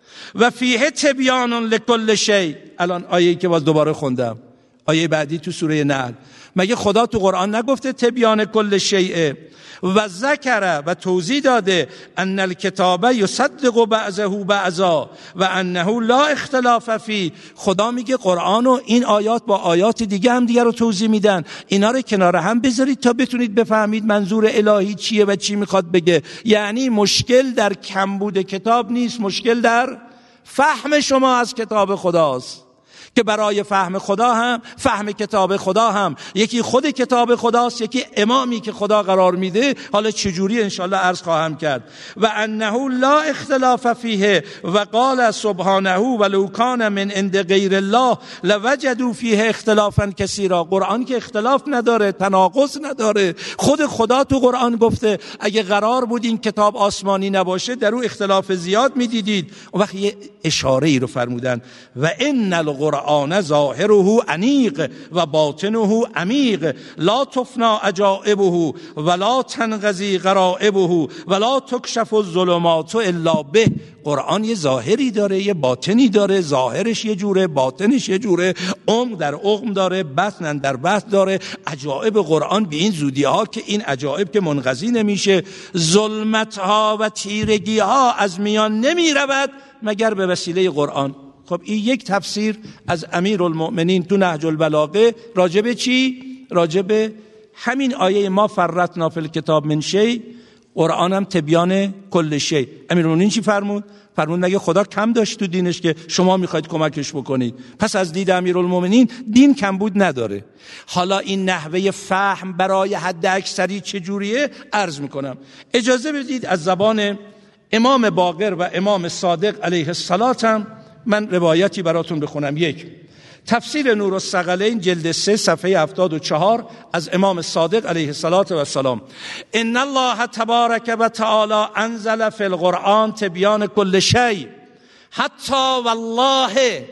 و فیه تبیان لکل شیء. الان آیه‌ای که باز دوباره خوندم، آیه بعدی تو سوره نحل، مگه خدا تو قرآن نگفته تبیان کل شیء؟ و ذکر و توضیح داده ان الکتاب یصدق بعضه بعضا و انه لا اختلاف فی. خدا میگه قرآن و این آیات با آیات دیگه هم دیگه رو توضیح میدن، اینا رو کنار هم بذارید تا بتونید بفهمید منظور الهی چیه و چی میخواد بگه. یعنی مشکل در کمبود کتاب نیست، مشکل در فهم شما از کتاب خداست، که برای فهم خدا هم، فهم کتاب خدا هم، یکی خود کتاب خداست، یکی امامی که خدا قرار میده. حالا چجوری انشاءالله عرض خواهم کرد. و انه لا اختلاف فیه و قال سبحانه ولو کان من عند غیر الله لوجدوا فیه اختلافا کثیرا. قرآن که اختلاف نداره، تناقض نداره. خود خدا تو قرآن گفته اگه قرار بود این کتاب آسمانی نباشه در او اختلاف زیاد میدیدید. اون وقت یه اشاره ای رو فرمودن و ان القرآن ظاهره انیق و باطنه عمیق لا تفنا عجائبه ولا تنقضی غرائبه ولا تکشف الظلمات الا به. قرآن یه ظاهری داره، یه باطنی داره، ظاهرش یه جوره، باطنش یه جوره، عمق در عمق داره، بطن در بطن داره. عجائب قرآن به این زودی ها که این عجائب که منقضی نمیشه، ظلمت ها و تیرگی ها از میان نمی رود مگر به وسیله قرآن. خب این یک تفسیر از امیرالمؤمنین تو نهج البلاغه راجب چی؟ راجب همین آیه ما فرطنا فی الکتاب من شیء. قرآن هم تبیان کل شیء. امیرالمؤمنین چی فرمود؟ فرمود مگه خدا کم داشت تو دینش که شما میخواید کمکش بکنید؟ پس از دید امیرالمؤمنین دین کمبود نداره. حالا این نحوه فهم برای حد اکثری چجوریه عرض میکنم. اجازه بدید از زبان امام باقر و امام صادق علیه السلام من روایتی براتون بخونم. یک، تفسیر نور الثقلین جلد 3 صفحه 74 از امام صادق علیه السلام. ان الله تبارک و تعالی انزل فی القرآن تبیان کل شیء حتی والله.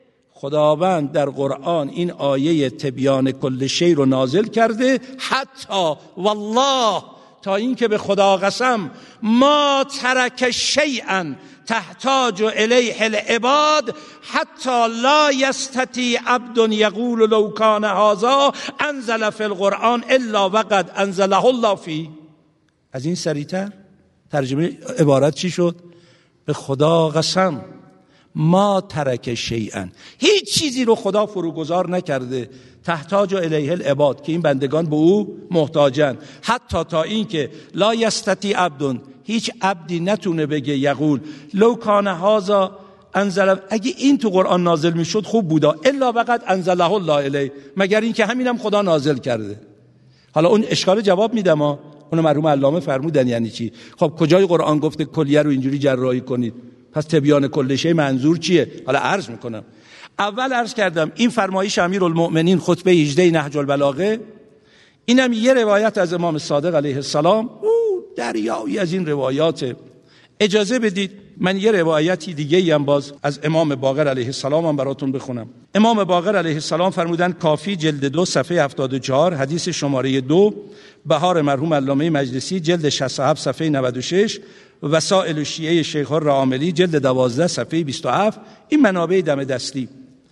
خداوند در قرآن این آیه تبیان کل شیء رو نازل کرده، حتی والله، تا این که به خدا قسم ما ترک شیئا تحتاج الیه العباد حتی لا یستطیع عبد یقول لو کان هذا انزل فی القرآن الا وقد انزله الله فی. از این سریعتر ترجمه عبارت چی شد؟ به خدا قسم ما ترک شیئا، هیچ چیزی رو خدا فروگذار نکرده، تحتاج الیه العباد، که این بندگان به او محتاجن، حتی تا این که لا یستطیع عبد، هیچ عبدی نتونه بگه یقول لو کان هذا انزل، اگه این تو قرآن نازل میشد خوب بودا، الا وقد انزله الله الیه، مگر این که همینم خدا نازل کرده. حالا اون اشکال جواب میدم، اونو مرحوم علامه فرمودن یعنی چی. خب کجای قرآن گفته کلیه رو اینجوری جراحی کنید؟ پس تبیان کل شیء منظور چیه؟ حالا عرض میکنم. اول عرض کردم این فرمایش امیرالمؤمنین خطبه 18 نهج البلاغه، اینم یه روایت از امام صادق علیه السلام، دریایی از این روایات. اجازه بدید من یه روایتی دیگه هم باز از امام باقر علیه السلام هم براتون بخونم. امام باقر علیه السلام فرمودن کافی جلد 2 صفحه 74 حدیث شماره 2، بهار مرحوم علامه مجلسی جلد 67 صفحه 96، وسائل شیعه شیخ الراملی جلد 12 صفحه 27. این منابع دم دستی.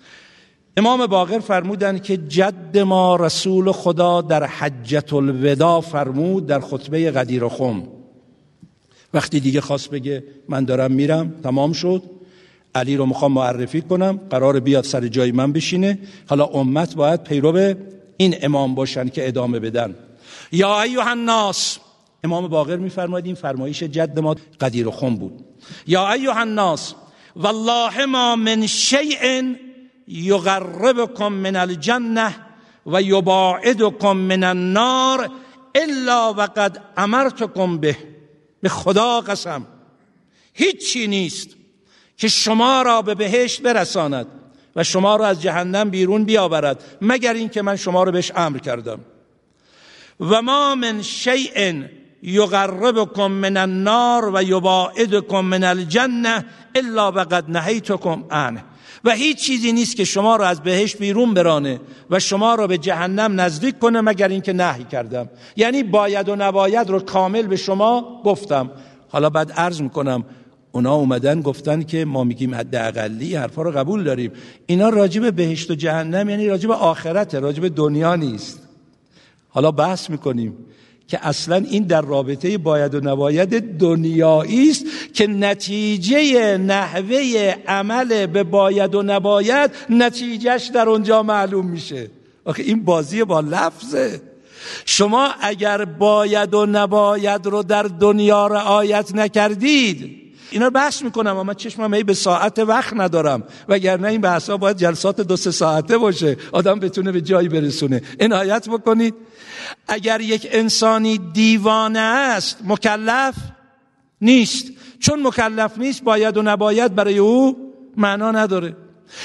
امام باقر فرمودن که جد ما رسول خدا در حجة الوداع فرمود در خطبه غدیر خم، وقتی دیگه خواست بگه من دارم میرم تمام شد، علی رو میخوام معرفی کنم، قرار بیاد سر جای من بشینه، حالا امت باید پیرو این امام باشن که ادامه بدن. یا ایها الناس، امام باقر میفرماید، این فرمایش جد ما قدیر خم بود، یا ایها الناس والله ما من شیء یقربکم من الجنه و یباعدکم من النار الا وقد امرتکم به. به خدا قسم هیچی نیست که شما را به بهشت برساند و شما را از جهنم بیرون بیاورد مگر این که من شما را بهش امر کردم. و ما من شیء یقربکم من النار و یباعدکم من الجنه الا وقد نهیتکم عنه. و هیچ چیزی نیست که شما را از بهشت بیرون برانه و شما را به جهنم نزدیک کنه مگر اینکه نهی کردم. یعنی باید و نباید رو کامل به شما گفتم. حالا بعد عرض میکنم اونا اومدن گفتن که ما میگیم حداقلی حرفا رو قبول داریم، اینا راجب بهشت و جهنم یعنی راجب آخرته، راجب دنیا نیست. حالا بحث میکنیم که اصلا این در رابطه باید و نباید دنیایی است که نتیجه نحوه عمل به باید و نباید نتیجهش در اونجا معلوم میشه. آخه این بازی با لفظه. شما اگر باید و نباید رو در دنیا رعایت نکردید، اینا رو بحث میکنم اما چشمم به ساعت وقت ندارم، وگرنه این بحثا باید جلسات 2-3 ساعته باشه آدم بتونه به جایی برسونه. عنایت بکنید. اگر یک انسانی دیوانه است مکلف نیست، چون مکلف نیست باید و نباید برای او معنا نداره.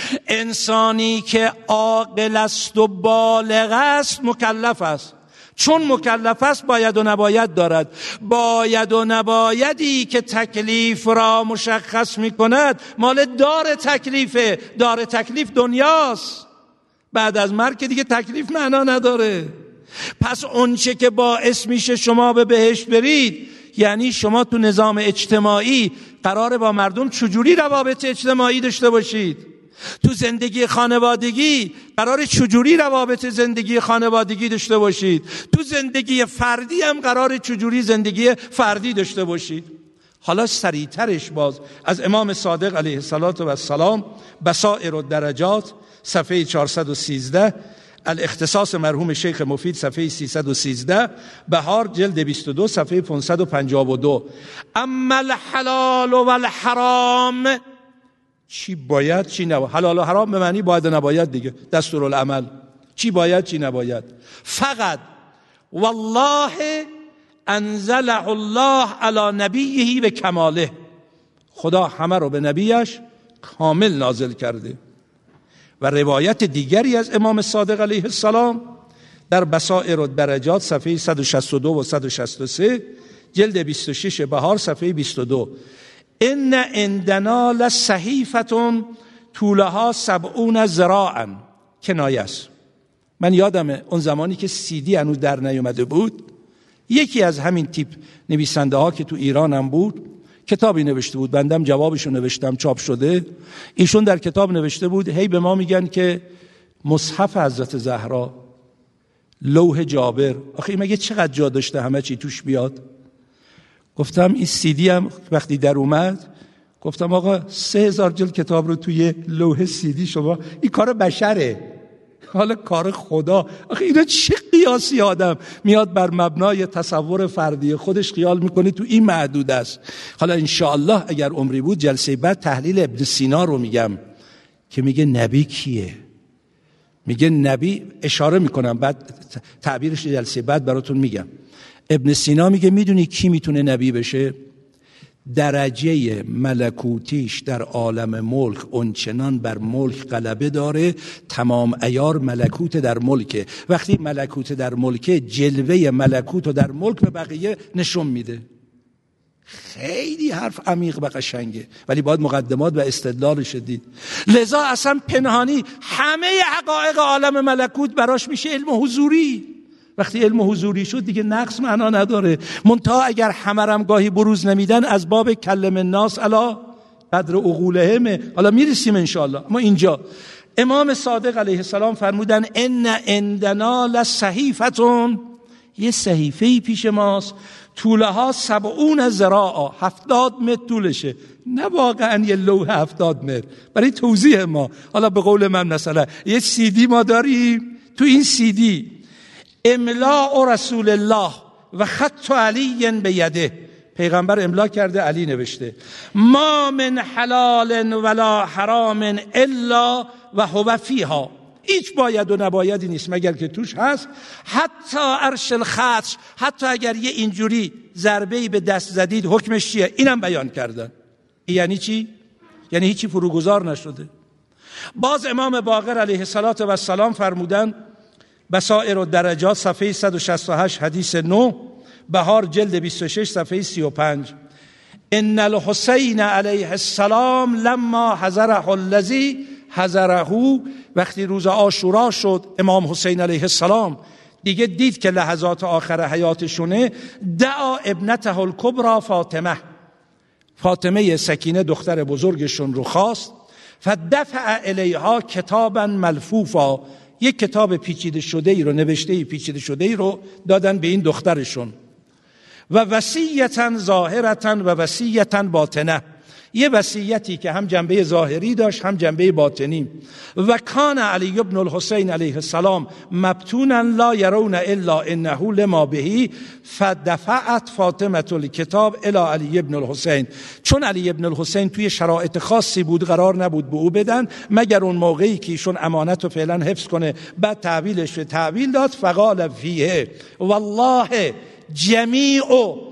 انسانی که عاقل است و بالغ است مکلف است، چون مکلف است باید و نباید دارد. باید و نبایدی که تکلیف را مشخص می کند مال دار تکلیفه. دار تکلیف دنیاست، بعد از مرگ دیگه تکلیف معنا نداره. پس اونچه که باعث میشه شما به بهشت برید، یعنی شما تو نظام اجتماعی قراره با مردم چجوری روابط اجتماعی داشته باشید، تو زندگی خانوادگی قراره چجوری روابط زندگی خانوادگی داشته باشید، تو زندگی فردی هم قراره چجوری زندگی فردی داشته باشید. حالا سریعترش باز از امام صادق علیه السلام بصائر الدرجات صفحه 413، الاختصاص مرحوم شیخ مفید صفحه 313، بهار جلد 22 صفحه 552. اما الحلال و الحرام، چی باید چی نباید. حلال و حرام به معنی باید و نباید دیگه، دستورالعمل، چی باید چی نباید. فقط والله انزله الله علی نبیه به کماله، خدا همه رو به نبیش کامل نازل کرده. و روایت دیگری از امام صادق علیه السلام در بصائر الدرجات صفحه 162 و 163 جلد 26 بهار صفحه 22، ان عندنا لصحیفه طولها 70 ذراعا، کنایه است. من یادمه اون زمانی که CD هنوز در نیومده بود، یکی از همین تیپ نویسنده ها که تو ایران هم بود کتابی نوشته بود، بندم جوابشو نوشتم، چاپ شده. ایشون در کتاب نوشته بود هی به ما میگن که مصحف حضرت زهرا، لوح جابر، آخه این مگه چقدر جا داشته همه چی توش بیاد؟ گفتم این CD هم وقتی در اومد گفتم آقا 3000 جلد کتاب رو توی لوح CD شما، این کار بشره، حالا کار خدا. آخه اینا چه قیاسی آدم میاد بر مبنای تصور فردی خودش خیال میکنه تو این محدود است. حالا انشاءالله اگر عمری بود جلسه بعد تحلیل ابن سینا رو میگم که میگه نبی کیه، میگه نبی، اشاره میکنم بعد تعبیرش جلسه بعد براتون میگم. ابن سینا میگه میدونی کی میتونه نبی بشه؟ درجه ملکوتیش در عالم ملک اونچنان بر ملک غلبه داره، تمام عیار ملکوت در ملکه. وقتی ملکوت در ملکه، جلوه ملکوت رو در ملک به بقیه نشون میده. خیلی حرف عمیق و قشنگه، ولی باید مقدمات و استدلالش دید. لذا اصلا پنهانی همه حقایق عالم ملکوت براش میشه علم حضوری. وقتی علم حضوری شد دیگه نقص معنا نداره. منتها اگر همرم گاهی بروز نمیدن از باب کلم الناس علی قدر عقولهم، حالا میرسیم انشاءالله. اما اینجا امام صادق علیه السلام فرمودن ان عندنا لصحیفه، یه صحیفه‌ای پیش ماست، طولها 70 ذراع، 70 متر طولشه، نه واقعا یه لوح 70 متر. برای توضیح ما، حالا به قول من مثلا یه CD ما داریم، تو این CD املاء رسول الله و خط علی بیده، پیغمبر املا کرده، علی نوشته ما من حلال ولا حرام الا و هو فیها، هیچ باید و نبایدی نیست مگر که توش هست. حتی عرش الخطش، حتی اگر یه اینجوری ضربه‌ای به دست زدید حکمش چیه، اینم بیان کردن. یعنی چی؟ یعنی هیچی فروگذار نشده. باز امام باقر علیه السلام فرمودن بصائر الدرجات صفحه 168 حدیث 9، بهار جلد 26 صفحه 35، ان الحسین علیه السلام لما حضره الذی حضره، وقتی روز عاشورا شد امام حسین علیه السلام دیگه دید که لحظات آخر حیاتشونه، دعا ابنته الکبرى فاطمه سکینه دختر بزرگشون رو خواست، فدفع الیها کتابا ملفوفا، یک کتاب پیچیده شده ای رو، نوشته پیچیده شده ای رو دادن به این دخترشون، و وصیتا ظاهرتا و وصیتا باطنه، یه وصیتی که هم جنبه ظاهری داشت هم جنبه باطنی. و کان علی ابن الحسین علیه السلام مبتونا لا یرون الا انه لما بهی فدفعت فاطمه الکتاب الی علی ابن الحسین، چون علی ابن الحسین توی شرایط خاصی بود قرار نبود به او بدن مگر اون موقعی که ایشون امانت رو فعلا حفظ کنه، بعد تحویلش رو تحویل داد. فقال فیه والله جمیع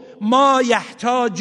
ما یحتاج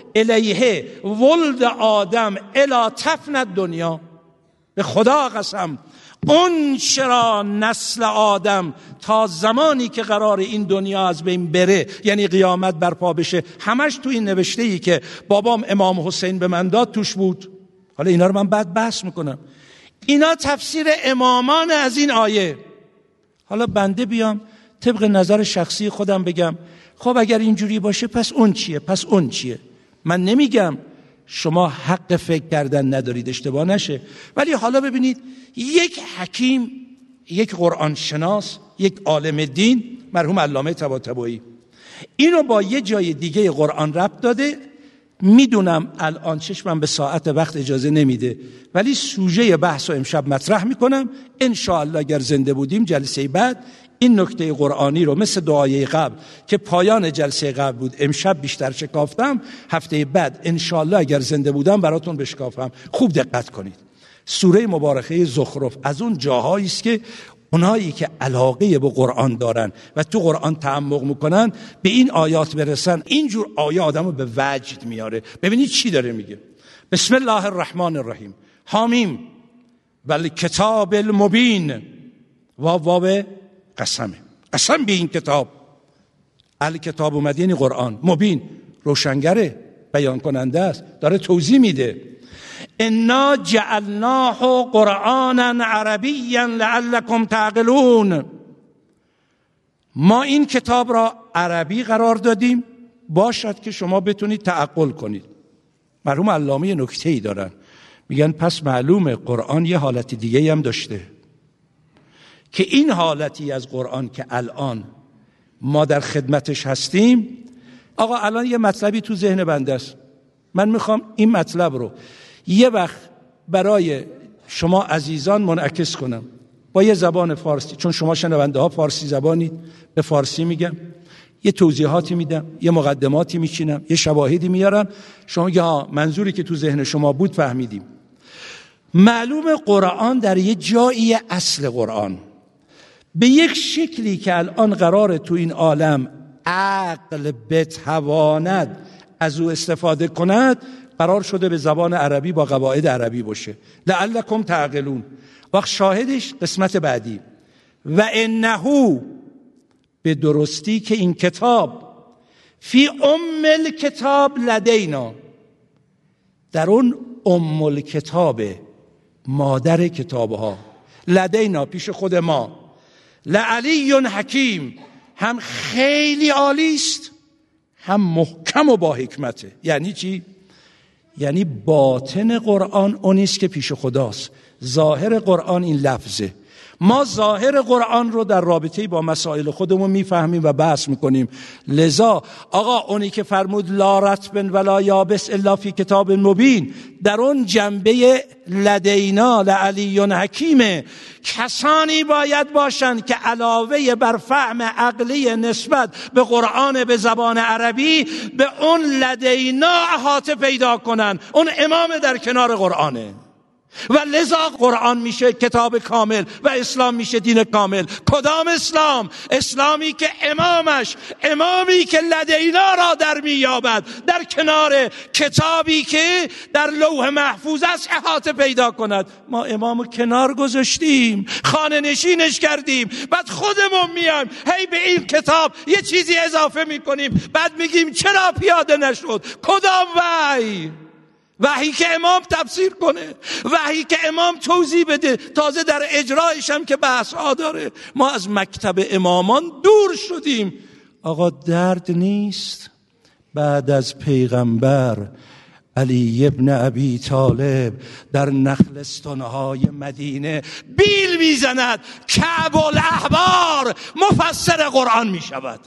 الیه ولد آدم الی تفن الدنیا، به خدا قسم اون چرا نسل آدم تا زمانی که قرار این دنیا از بین بره، یعنی قیامت برپا بشه، همش تو این نوشته ای که بابام امام حسین به من داد توش بود. حالا اینا رو من بعد بحث میکنم، اینا تفسیر امامان از این آیه. حالا بنده بیام طبق نظر شخصی خودم بگم خب اگر اینجوری باشه پس اون چیه، پس اون چیه. من نمیگم شما حق فکر کردن ندارید، اشتباه نشه، ولی حالا ببینید یک حکیم، یک قرآن شناس، یک عالم دین مرحوم علامه طباطبایی اینو با یه جای دیگه قرآن ربط داده. میدونم الان چشمم به ساعت وقت اجازه نمیده، ولی سوژه بحث رو امشب مطرح میکنم. انشاءالله اگر زنده بودیم جلسه بعد این نکته قرآنی رو مثل دعای قبل که پایان جلسه قبل بود امشب بیشتر شکافتم، هفته بعد انشاءالله اگر زنده بودم براتون بشکافم. خوب دقت کنید، سوره مبارکه زخرف از اون جاهایی است که اونایی که علاقه به قرآن دارن و تو قرآن تعمق میکنن به این آیات برسن، اینجور آیه آدمو به وجد میاره. ببینید چی داره میگه. بسم الله الرحمن الرحیم، حامیم والکتاب المبین، واو قسمه، قسم به این کتاب. الکتاب اومد یعنی قرآن، مبین روشنگره، بیان کننده است، داره توضیح میده. انا جعلناه قرآنا عربیا لعلکم تعقلون، ما این کتاب را عربی قرار دادیم باشد که شما بتونید تعقل کنید. مرحوم علامه نکته‌ای دارن، میگن پس معلومه قرآن یه حالت دیگه هم داشته که این حالتی از قرآن که الان ما در خدمتش هستیم. آقا الان یه مطلبی تو ذهن بنده است، من میخوام این مطلب رو یه وقت برای شما عزیزان منعکس کنم با یه زبان فارسی، چون شما شنونده ها فارسی زبانید، به فارسی میگم، یه توضیحاتی میدم، یه مقدماتی میچینم، یه شواهدی میارم، شما میگه ها منظوری که تو ذهن شما بود فهمیدیم. معلوم قرآن در یه جایی اصل قرآن به یک شکلی که الان قراره تو این عالم عقل بتواند از او استفاده کند قرار شده به زبان عربی با قواعد عربی باشه، لعلکم تعقلون. وقت شاهدش قسمت بعدی، و انه، به درستی که این کتاب، فی ام الکتاب لدینا، در اون ام الکتاب، مادر کتابها، لدینا پیش خود ما، لعلی حکیم، هم خیلی عالی است هم محکم و با حکمته. یعنی چی؟ یعنی باطن قرآن اونیست که پیش خداست، ظاهر قرآن این لفظه. ما ظاهر قرآن رو در رابطه با مسائل خودمون میفهمیم و بحث میکنیم. لذا آقا اونی که فرمود لا رطب ولا یابس الا فی کتاب مبین، در اون جنبه لدینا لعلی حکیم کسانی باید باشند که علاوه بر فهم عقلی نسبت به قرآن به زبان عربی به اون لدینا احاطه پیدا کنن. اون امام در کنار قرآنه و لذا قرآن میشه کتاب کامل و اسلام میشه دین کامل. کدام اسلام؟ اسلامی که امامی که لدینا را در میابد، در کنار کتابی که در لوح محفوظ است احاطه پیدا کند. ما امامو کنار گذاشتیم، خانه نشینش کردیم، بعد خودمون میایم هی به این کتاب یه چیزی اضافه میکنیم، بعد میگیم چرا پیاده نشد؟ کدام وحی که امام تفسیر کنه، وحی که امام توضیح بده، تازه در اجرایش هم که بحث ها داره. ما از مکتب امامان دور شدیم. آقا درد نیست بعد از پیغمبر علی ابن ابی طالب در نخلستانهای مدینه بیل میزند کعب الاحبار مفسر قرآن میشود؟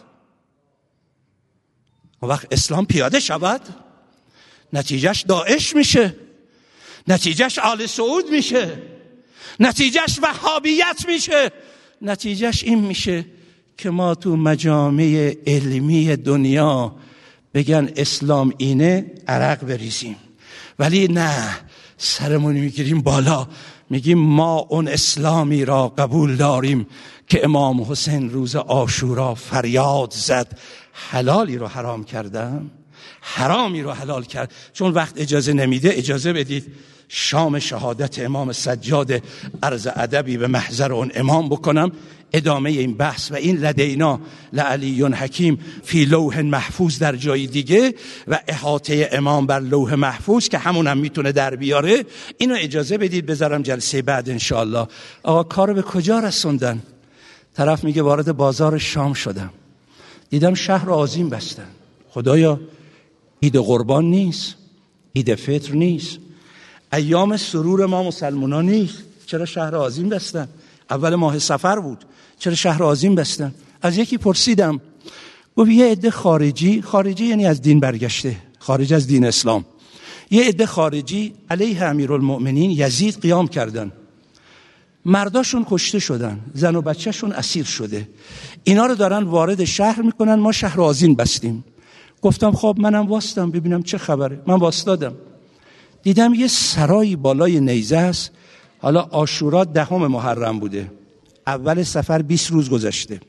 وقت اسلام پیاده شود نتیجهش داعش میشه، نتیجهش آل سعود میشه، نتیجهش وهابیت میشه، نتیجهش این میشه که ما تو مجامع علمی دنیا بگن اسلام اینه عرق بریزیم، ولی نه، سرمون میگیریم بالا میگیم ما اون اسلامی را قبول داریم که امام حسین روز عاشورا فریاد زد حلالی رو حرام کردم، حرامی رو حلال کرد. چون وقت اجازه نمیده، اجازه بدید شام شهادت امام سجاد عرض ادبی به محضر اون امام بکنم، ادامه این بحث و این لدینا لعلی حکیم فی لوح محفوظ در جای دیگه و احاطه امام بر لوح محفوظ که همون هم میتونه در بیاره. اینو اجازه بدید بذارم جلسه بعد انشاءالله. آقا کارو به کجا رسوندن؟ طرف میگه وارد بازار شام شدم، دیدم شهر آذین بستن. خدایا عید قربان نیست، عید فطر نیست، ایام سرور ما مسلمانان نیست، چرا شهر آذین بستن؟ اول ماه صفر بود، چرا شهر آذین بستن؟ از یکی پرسیدم، گفت یه عده خارجی یعنی از دین برگشته، خارج از دین اسلام، یه عده خارجی علیه امیرالمؤمنین یزید قیام کردن، مرداشون کشته شدن، زن و بچهشون اسیر شده، اینا رو دارن وارد شهر میکنن، ما شهر آذین بستیم. گفتم خب منم واستم ببینم چه خبره. من واستادم، دیدم یه سرایی بالای نیزه است. حالا عاشورا 10 محرم بوده، اول سفر 20 روز گذشته.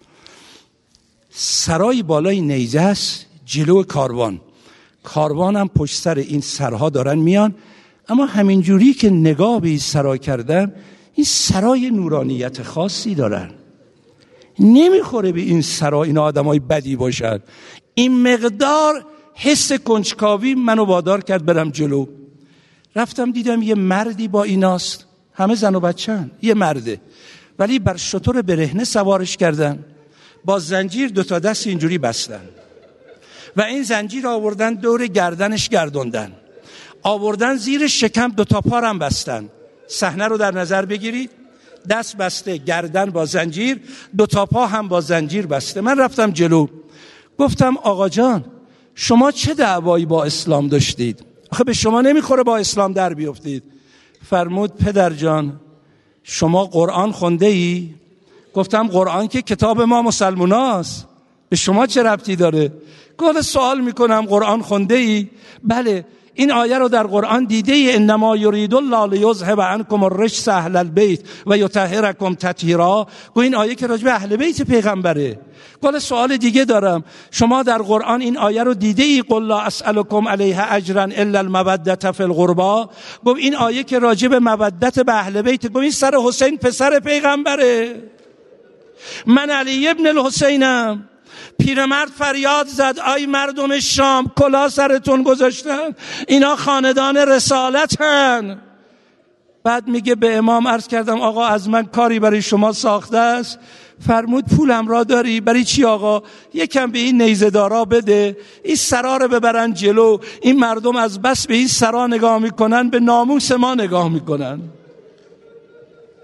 سرایی بالای نیزه است جلو کاروان هم پشت سر این سرها دارن میان. اما همینجوری که نگاه به این سرا کردم، این سرای نورانیت خاصی دارن، نمیخوره به این سرا این آدمای بدی باشن. این مقدار حس کنجکاوی منو وادار کرد برم جلو. رفتم دیدم یه مردی با ایناست، همه زن و بچه‌ن، یه مرده، ولی بر شتر برهنه سوارش کردن، با زنجیر 2 تا دست اینجوری بستن و این زنجیر آوردن دور گردنش گردوندن، آوردن زیر شکم 2 تا پارم بستن. صحنه رو در نظر بگیرید، دست بسته، گردن با زنجیر، 2 تا پا هم با زنجیر بسته. من رفتم جلو، گفتم آقا جان شما چه دعوایی با اسلام داشتید؟ آخه به شما نمیخوره با اسلام در بیفتید. فرمود پدر جان شما قرآن خونده ای؟ گفتم قرآن که کتاب ما مسلماناست، به شما چه ربطی داره؟ گفت سوال میکنم قرآن خونده ای؟ بله. این آیه رو در قرآن دیده ای؟ انما یرید الله لیذهب عنکم الرجس اهل البیت و یطهرکم تطهیرا. گفت این آیه که راجع به اهل بیت پیغمبره. گفت سوال دیگه دارم، شما در قرآن این آیه رو دیده ای؟ قل لا اسألکم علیه اجرا الا المودة فی القربا. گفت این آیه که راجع به مودت به اهل بیت. گفت این سر حسین پسر پیغمبره، من علی ابن الحسینم. پیرمرد فریاد زد ای مردم شام کلاه سرتون گذاشتن، اینا خاندان رسالتن. بعد میگه به امام عرض کردم آقا از من کاری برای شما ساخته است؟ فرمود پولم را داری؟ برای چی آقا؟ یکم به این نیزه دارا بده، این سرا رو ببرن جلو. این مردم از بس به این سرا نگاه میکنن به ناموس ما نگاه میکنن.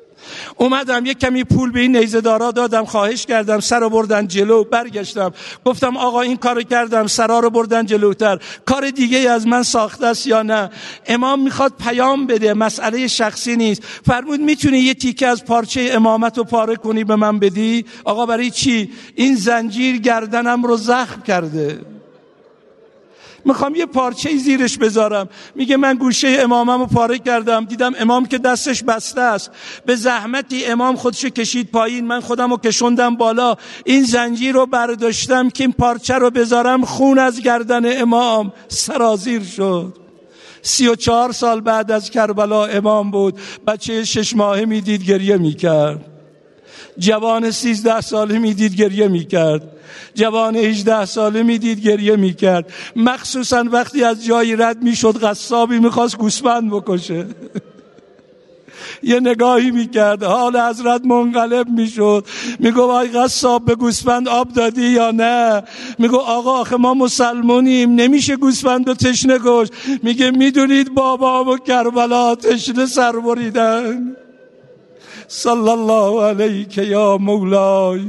اومدم یک کمی پول به این نیزه‌دارا دادم، خواهش کردم، سر رو بردن جلو. برگشتم گفتم آقا این کارو کردم، سرا رو بردن جلوتر، کار دیگه از من ساخته است یا نه؟ امام میخواد پیام بده، مسئله شخصی نیست. فرمود میتونی یه تیکه از پارچه امامت رو پاره کنی به من بدی؟ آقا برای چی؟ این زنجیر گردنم رو زخم کرده، میخوام یه پارچه زیرش بذارم. میگه من گوشه امامم رو پاره کردم، دیدم امام که دستش بسته است، به زحمتی امام خودشو کشید پایین، من خودم رو کشوندم بالا، این زنجیر رو برداشتم که این پارچه رو بذارم، خون از گردن امام سرازیر شد. 34 سال بعد از کربلا امام بود، بچه 6 ماهه میدید گریه میکرد، جوان 13 ساله میدید گریه میکرد، جوان 18 ساله میدید گریه میکرد. مخصوصا وقتی از جایی رد میشد قصابی میخواست گوسفند بکشه یه نگاهی میکرد، حال حضرت منقلب میشد، میگو وای قصاب به گوسفند آب دادی یا نه؟ میگو آقا آخه ما مسلمونیم، نمیشه گوسفند رو تشنه کشت. میگه میدونید بابام و کربلا تشنه سر بریدن. صلی الله علیک یا مولای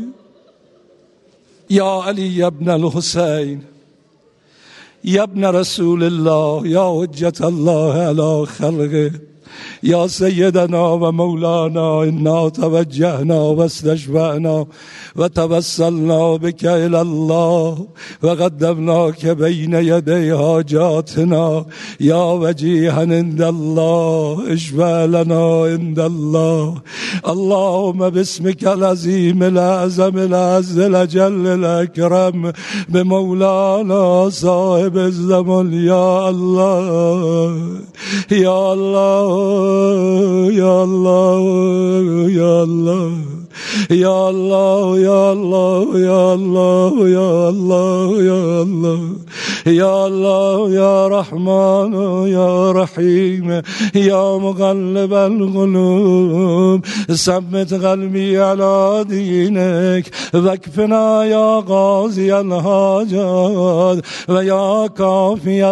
یا علی ابن الحسین یا ابن رسول الله یا حجت الله علی خلقه یا سیدنا و مولانا انا توجهنا و استشفعنا و توسلنا بك الى الله و قدمناك بین یدی حاجاتنا یا وجیها عند الله اشفع لنا عند الله. اللهم باسمك العظیم الاعظم الاعز الاجل الاکرم بمولانا صاحب الزمان یا الله یا الله یا الله یا الله یا الله یا الله یا الله یا الله یا الله یا الله یا رحمان یا رحیم یا مقلب القلوب ثبت قلبی علی دینک واکفنا یا قاضی الحاجات و یا کافی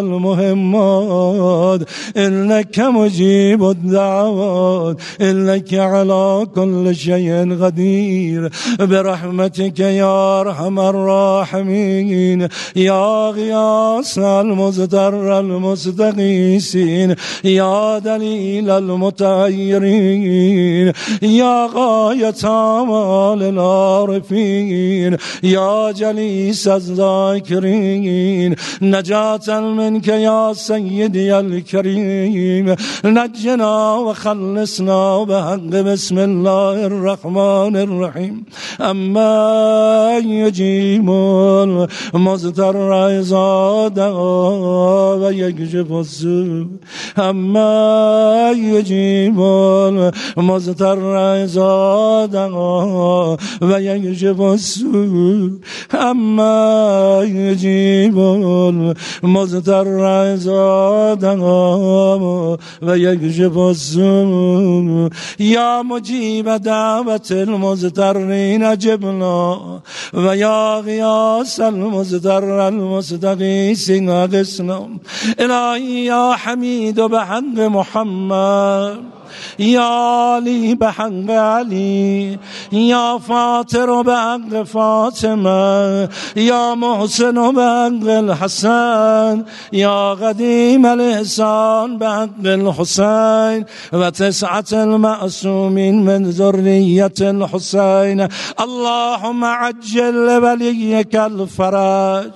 المهمات انک مجیب الدعوات انک علی کل شیء قدیر برحمتك یا ارحم الراحمین یا غیاث المضطر المستغیثین یا دلیل المتحیرین یا غایة آمال العارفین یا جلیس الذاکرین نجاة منك یا سیدی الکریم نجنا و خلصنا بحق بسم الله الرحمن الرحیم. اما یجیب المضطر اذا دعا و یکشف السوء اما یجیب المضطر اذا دعا و یکشف السوء اما یجیب المضطر اذا دعا و یکشف السوء یا مجیب دعوت المضطرین اجبنا و یا غیاث المضطر المستغیثین اغثنا. الهی یا حمید بحق محمد یا علی بحق علی یا فاطر بحق فاطمه یا محسن بحق الحسن یا قدیم الاحسان بحق الحسین و تسعة المعصومین من ذریت الحسین. اللهم عجل ولیک الفرج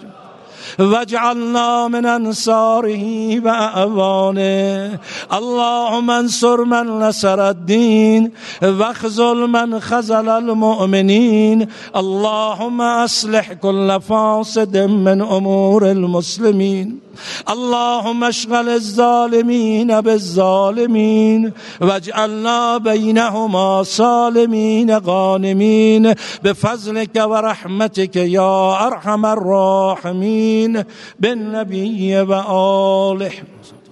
واجعلنا من انصاره و اعوانه. اللهم انصر من نصر الدین واخذل من خذل المؤمنین. اللهم اصلح كل فاسد من امور المسلمین. اللهم اشغل الظالمین بالظالمین واجعلنا بینهما سالمین غانمین بفضلك و رحمتك یا ارحم الراحمین بالنبی و آله.